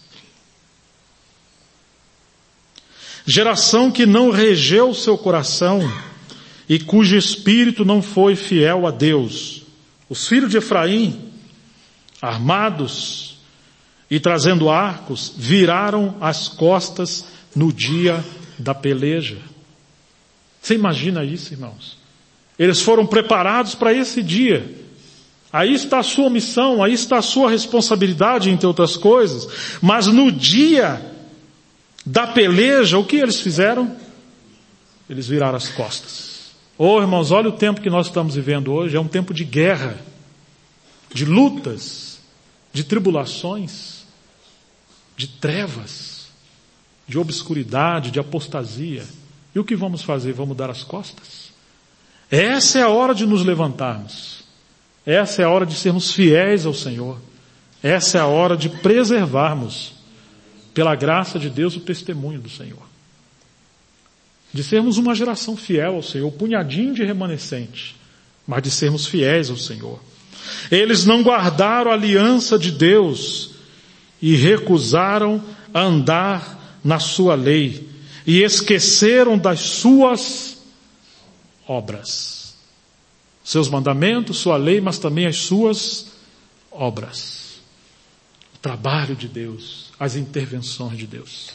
Geração que não regeu o seu coração e cujo espírito não foi fiel a Deus. Os filhos de Efraim, armados e trazendo arcos, viraram as costas no dia da peleja. Você imagina isso, irmãos? Eles foram preparados para esse dia. Aí está a sua missão, aí está a sua responsabilidade, entre outras coisas. Mas no dia da peleja, o que eles fizeram? Eles viraram as costas. Oh, irmãos, olha o tempo que nós estamos vivendo hoje. É um tempo de guerra, de lutas, de tribulações, de trevas, de obscuridade, de apostasia. E o que vamos fazer? Vamos dar as costas? Essa é a hora de nos levantarmos. Essa é a hora de sermos fiéis ao Senhor. Essa é a hora de preservarmos, pela graça de Deus, o testemunho do Senhor. De sermos uma geração fiel ao Senhor, punhadinho de remanescente, mas de sermos fiéis ao Senhor. Eles não guardaram a aliança de Deus e recusaram andar na sua lei e esqueceram das suas obras. Seus mandamentos, sua lei, mas também as suas obras. O trabalho de Deus, as intervenções de Deus.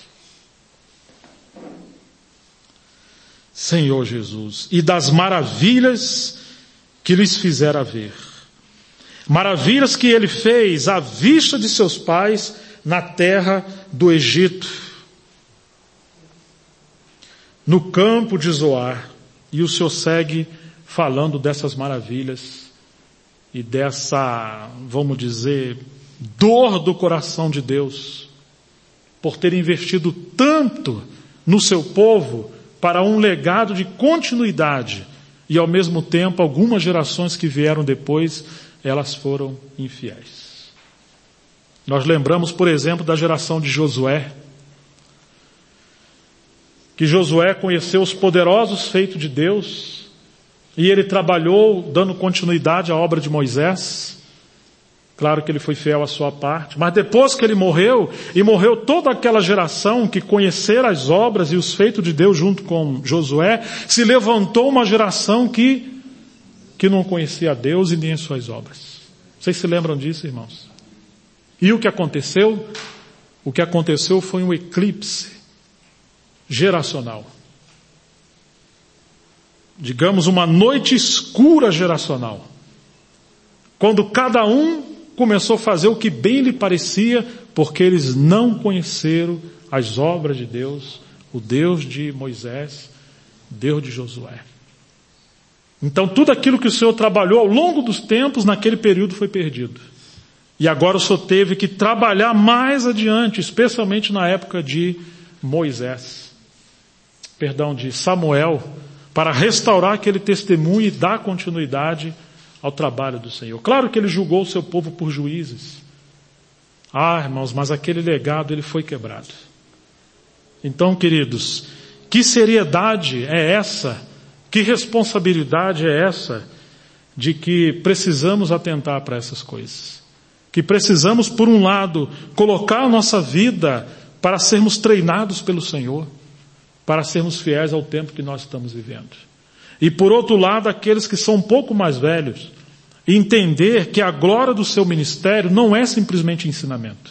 Senhor Jesus, e das maravilhas que lhes fizera ver. Maravilhas que ele fez à vista de seus pais na terra do Egito, no campo de Zoar. E o Senhor segue falando dessas maravilhas e dessa, vamos dizer, dor do coração de Deus por ter investido tanto no seu povo para um legado de continuidade e ao mesmo tempo algumas gerações que vieram depois, elas foram infiéis. Nós lembramos, por exemplo, da geração de Josué, que Josué conheceu os poderosos feitos de Deus e ele trabalhou dando continuidade à obra de Moisés. Claro que ele foi fiel à sua parte, mas depois que ele morreu, e morreu toda aquela geração que conhecera as obras e os feitos de Deus junto com Josué, se levantou uma geração que, que não conhecia a Deus e nem as suas obras. Vocês se lembram disso, irmãos? E o que aconteceu? O que aconteceu foi um eclipse geracional. digamos, uma noite escura geracional, quando cada um começou a fazer o que bem lhe parecia, porque eles não conheceram as obras de Deus, o Deus de Moisés, Deus de Josué. Então tudo aquilo que o Senhor trabalhou ao longo dos tempos, naquele período foi perdido. E agora o Senhor teve que trabalhar mais adiante, especialmente na época de Moisés, perdão, de Samuel, para restaurar aquele testemunho e dar continuidade ao trabalho do Senhor. Claro que ele julgou o seu povo por juízes. Ah, irmãos, mas aquele legado ele foi quebrado. Então, queridos, que seriedade é essa? Que responsabilidade é essa de que precisamos atentar para essas coisas? Que precisamos, por um lado, colocar a nossa vida para sermos treinados pelo Senhor, para sermos fiéis ao tempo que nós estamos vivendo. E por outro lado, aqueles que são um pouco mais velhos, entender que a glória do seu ministério não é simplesmente ensinamento.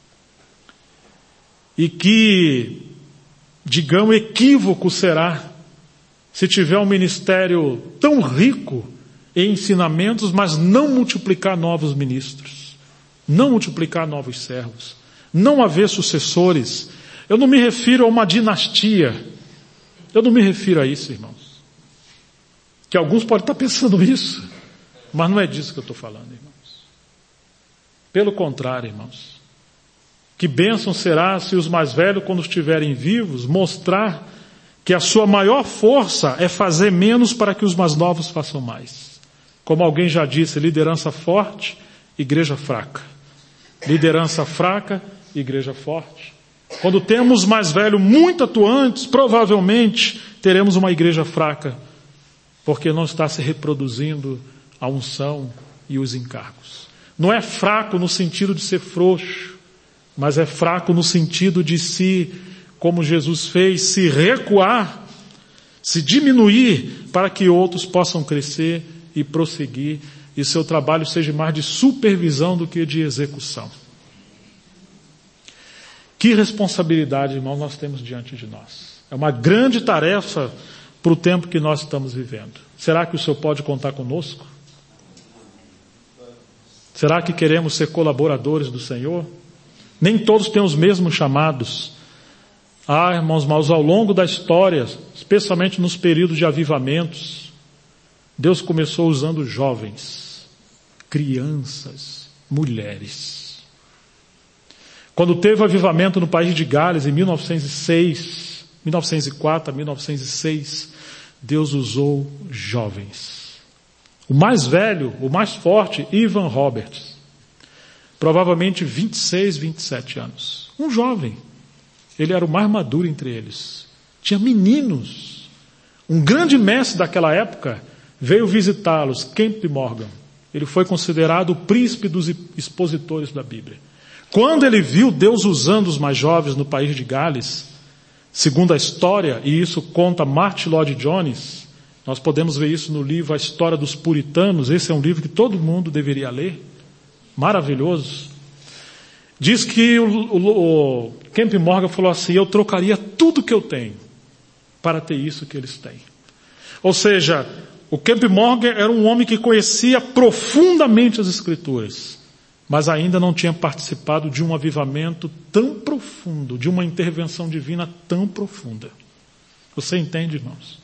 E que, digamos, equívoco será se tiver um ministério tão rico em ensinamentos, mas não multiplicar novos ministros, não multiplicar novos servos, não haver sucessores. Eu não me refiro a uma dinastia. Eu não me refiro a isso, irmãos. Que alguns podem estar pensando isso, mas não é disso que eu estou falando, irmãos. Pelo contrário, irmãos. Que bênção será se os mais velhos, quando estiverem vivos, mostrar que a sua maior força é fazer menos para que os mais novos façam mais. Como alguém já disse, liderança forte, igreja fraca. Liderança fraca, igreja forte. Quando temos mais velhos muito atuantes, provavelmente teremos uma igreja fraca, porque não está se reproduzindo a unção e os encargos. Não é fraco no sentido de ser frouxo, mas é fraco no sentido de se, como Jesus fez, se recuar, se diminuir para que outros possam crescer e prosseguir e seu trabalho seja mais de supervisão do que de execução. Que responsabilidade, irmão, nós temos diante de nós. É uma grande tarefa para o tempo que nós estamos vivendo. Será que o Senhor pode contar conosco? Será que queremos ser colaboradores do Senhor? Nem todos têm os mesmos chamados. Ah, irmãos, mas ao longo da história, especialmente nos períodos de avivamentos, Deus começou usando jovens, crianças, mulheres. Quando teve o avivamento no país de Gales, em mil novecentos e seis, mil novecentos e quatro a mil novecentos e seis, Deus usou jovens. O mais velho, o mais forte, Ivan Roberts, provavelmente vinte e seis, vinte e sete anos. Um jovem. Ele era o mais maduro entre eles. Tinha meninos. Um grande mestre daquela época veio visitá-los, Kemp Morgan. Ele foi considerado o príncipe dos expositores da Bíblia. Quando ele viu Deus usando os mais jovens no país de Gales, segundo a história, e isso conta Martyn Lloyd-Jones, nós podemos ver isso no livro A História dos Puritanos, esse é um livro que todo mundo deveria ler, maravilhoso. Diz que o, o, o Kemp Morgan falou assim, eu trocaria tudo que eu tenho para ter isso que eles têm. Ou seja, o Kemp Morgan era um homem que conhecia profundamente as Escrituras, mas ainda não tinha participado de um avivamento tão profundo, de uma intervenção divina tão profunda. Você entende, irmãos?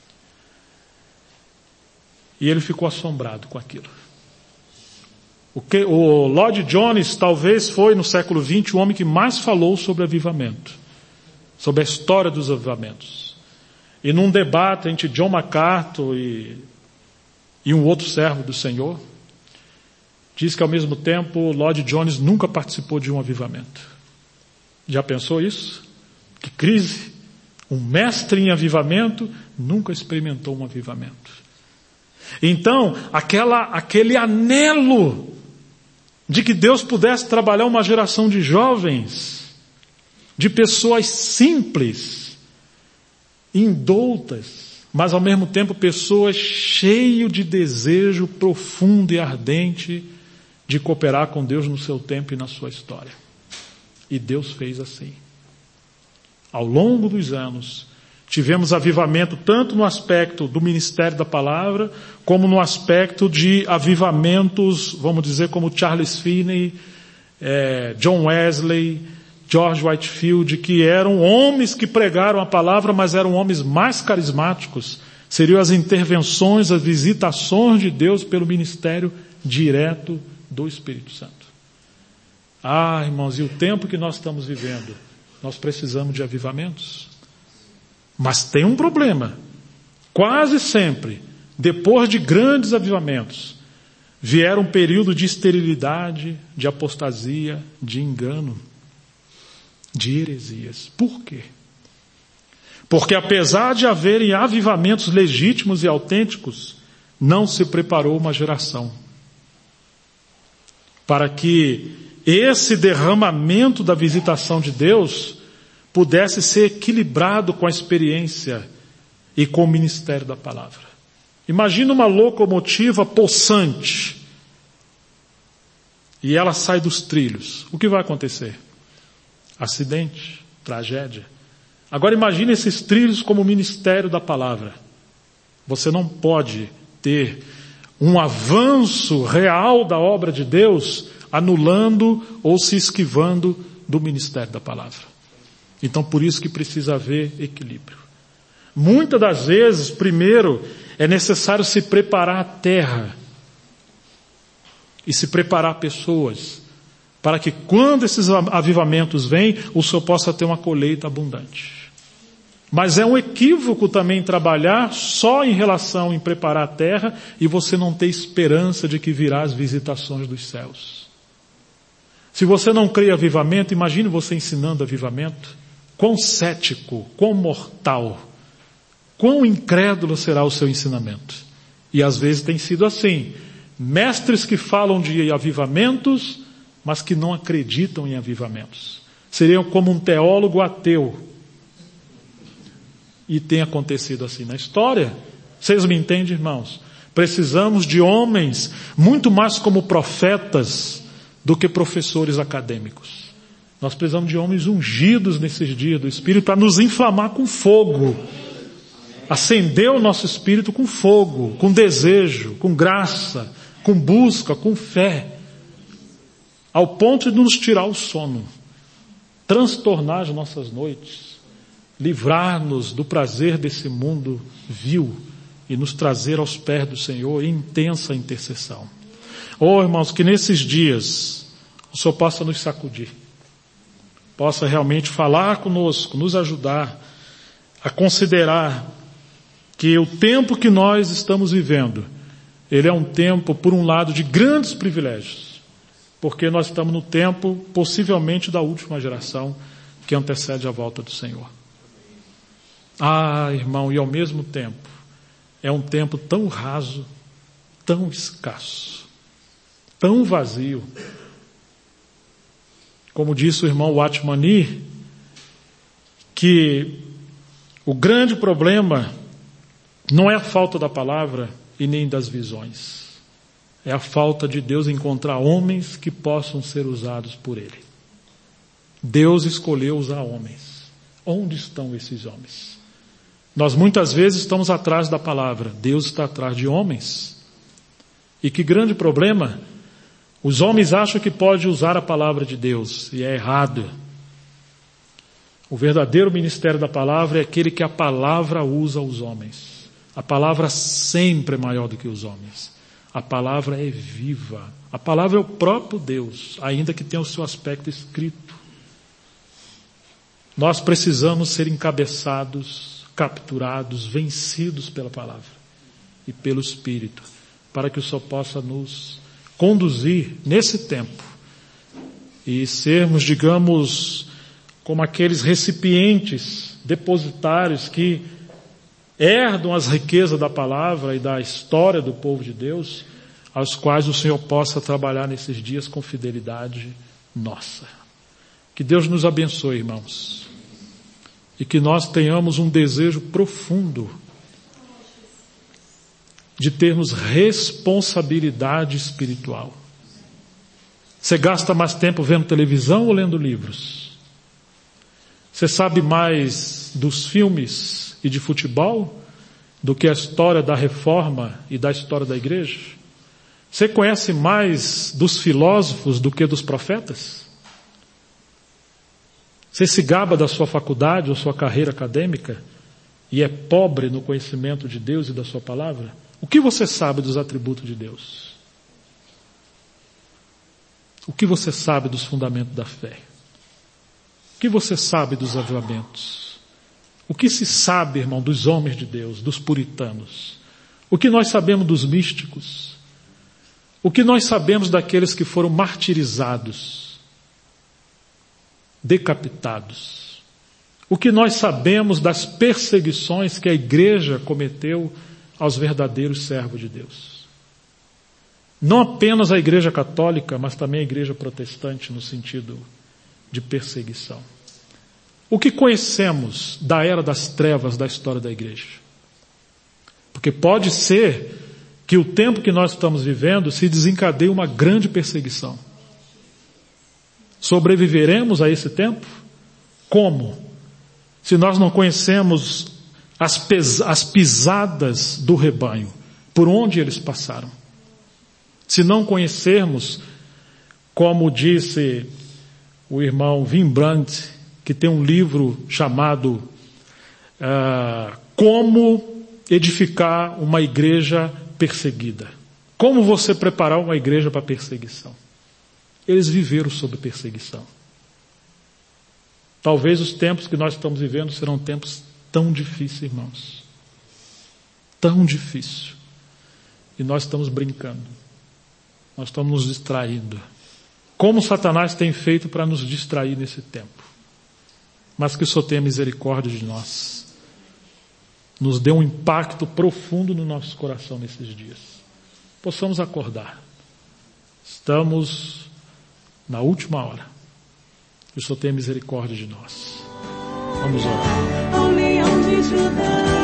E ele ficou assombrado com aquilo. O, que, o Lloyd-Jones talvez foi, no século vinte, o homem que mais falou sobre avivamento, sobre a história dos avivamentos. E num debate entre John MacArthur e, e um outro servo do Senhor, diz que ao mesmo tempo Lloyd-Jones nunca participou de um avivamento. Já pensou isso? Que crise! Um mestre em avivamento nunca experimentou um avivamento. Então, aquela, aquele anelo de que Deus pudesse trabalhar uma geração de jovens, de pessoas simples, indoutas, mas ao mesmo tempo pessoas cheias de desejo profundo e ardente de cooperar com Deus no seu tempo e na sua história. E Deus fez assim. Ao longo dos anos, Tivemos avivamento tanto no aspecto do ministério da palavra, como no aspecto de avivamentos, vamos dizer, como Charles Finney, eh, John Wesley, George Whitefield, que eram homens que pregaram a palavra, mas eram homens mais carismáticos. Seriam as intervenções, as visitações de Deus pelo ministério direto do Espírito Santo. Ah, irmãos, e o tempo que nós estamos vivendo, nós precisamos de avivamentos. Mas tem um problema. Quase sempre, depois de grandes avivamentos, vieram um período de esterilidade, de apostasia, de engano, de heresias. Por quê? Porque apesar de haverem avivamentos legítimos e autênticos, não se preparou uma geração para que esse derramamento da visitação de Deus pudesse ser equilibrado com a experiência e com o ministério da palavra. Imagina uma locomotiva possante e ela sai dos trilhos. O que vai acontecer? Acidente, tragédia. Agora imagine esses trilhos como o ministério da palavra. Você não pode ter um avanço real da obra de Deus anulando ou se esquivando do ministério da palavra. Então por isso que precisa haver equilíbrio. Muitas das vezes, primeiro, é necessário se preparar a terra e se preparar pessoas, para que quando esses avivamentos vêm, o Senhor possa ter uma colheita abundante. Mas é um equívoco também trabalhar só em relação em preparar a terra e você não ter esperança de que virá as visitações dos céus. Se você não crê em avivamento, imagine você ensinando avivamento. Quão cético, quão mortal, quão incrédulo será o seu ensinamento. E às vezes tem sido assim. Mestres que falam de avivamentos, mas que não acreditam em avivamentos. Seriam como um teólogo ateu. E tem acontecido assim na história. Vocês me entendem, irmãos? Precisamos de homens muito mais como profetas do que professores acadêmicos. Nós precisamos de homens ungidos nesses dias do Espírito para nos inflamar com fogo. Acender o nosso espírito com fogo, com desejo, com graça, com busca, com fé. Ao ponto de nos tirar o sono. Transtornar as nossas noites. Livrar-nos do prazer desse mundo vil e nos trazer aos pés do Senhor em intensa intercessão. Oh, irmãos, que nesses dias o Senhor possa nos sacudir, possa realmente falar conosco, nos ajudar a considerar que o tempo que nós estamos vivendo, ele é um tempo, por um lado, de grandes privilégios, porque nós estamos no tempo, possivelmente, da última geração que antecede a volta do Senhor. Ah, irmão, e ao mesmo tempo, é um tempo tão raso, tão escasso, tão vazio. Como disse o irmão Watmani, que o grande problema não é a falta da palavra e nem das visões. É a falta de Deus encontrar homens que possam ser usados por Ele. Deus escolheu usar homens. Onde estão esses homens? Nós muitas vezes estamos atrás da palavra. Deus está atrás de homens. E que grande problema! Os homens acham que pode usar a palavra de Deus, e é errado. O verdadeiro ministério da palavra é aquele que a palavra usa os homens. A palavra sempre é maior do que os homens. A palavra é viva. A palavra é o próprio Deus, ainda que tenha o seu aspecto escrito. Nós precisamos ser encabeçados, capturados, vencidos pela palavra e pelo Espírito, para que o Senhor possa nos conduzir nesse tempo e sermos, digamos, como aqueles recipientes depositários que herdam as riquezas da palavra e da história do povo de Deus, aos quais o Senhor possa trabalhar nesses dias com fidelidade nossa. Que Deus nos abençoe, irmãos, e que nós tenhamos um desejo profundo de termos responsabilidade espiritual. Você gasta mais tempo vendo televisão ou lendo livros? Você sabe mais dos filmes e de futebol do que a história da reforma e da história da igreja? Você conhece mais dos filósofos do que dos profetas? Você se gaba da sua faculdade ou sua carreira acadêmica e é pobre no conhecimento de Deus e da sua palavra? O que você sabe dos atributos de Deus? O que você sabe dos fundamentos da fé? O que você sabe dos avivamentos? O que se sabe, irmão, dos homens de Deus, dos puritanos? O que nós sabemos dos místicos? O que nós sabemos daqueles que foram martirizados, decapitados? O que nós sabemos das perseguições que a igreja cometeu aos verdadeiros servos de Deus? Não apenas a igreja católica, mas também a igreja protestante no sentido de perseguição. O que conhecemos da era das trevas da história da igreja? Porque pode ser que o tempo que nós estamos vivendo se desencadeie uma grande perseguição. Sobreviveremos a esse tempo? Como? Se nós não conhecemos as, pes- as pisadas do rebanho, por onde eles passaram. Se não conhecermos, como disse o irmão Wim Brandt, que tem um livro chamado uh, Como Edificar uma Igreja Perseguida. Como você preparar uma igreja para perseguição? Eles viveram sob perseguição. Talvez os tempos que nós estamos vivendo serão tempos tão difíceis, irmãos. Tão difícil. E nós estamos brincando. Nós estamos nos distraindo. Como Satanás tem feito para nos distrair nesse tempo. Mas que o Senhor tenha misericórdia de nós. Nos dê um impacto profundo no nosso coração nesses dias. Possamos acordar. Estamos na última hora. Que o Senhor tenha misericórdia de nós. Vamos orar. Ao leão de Judá.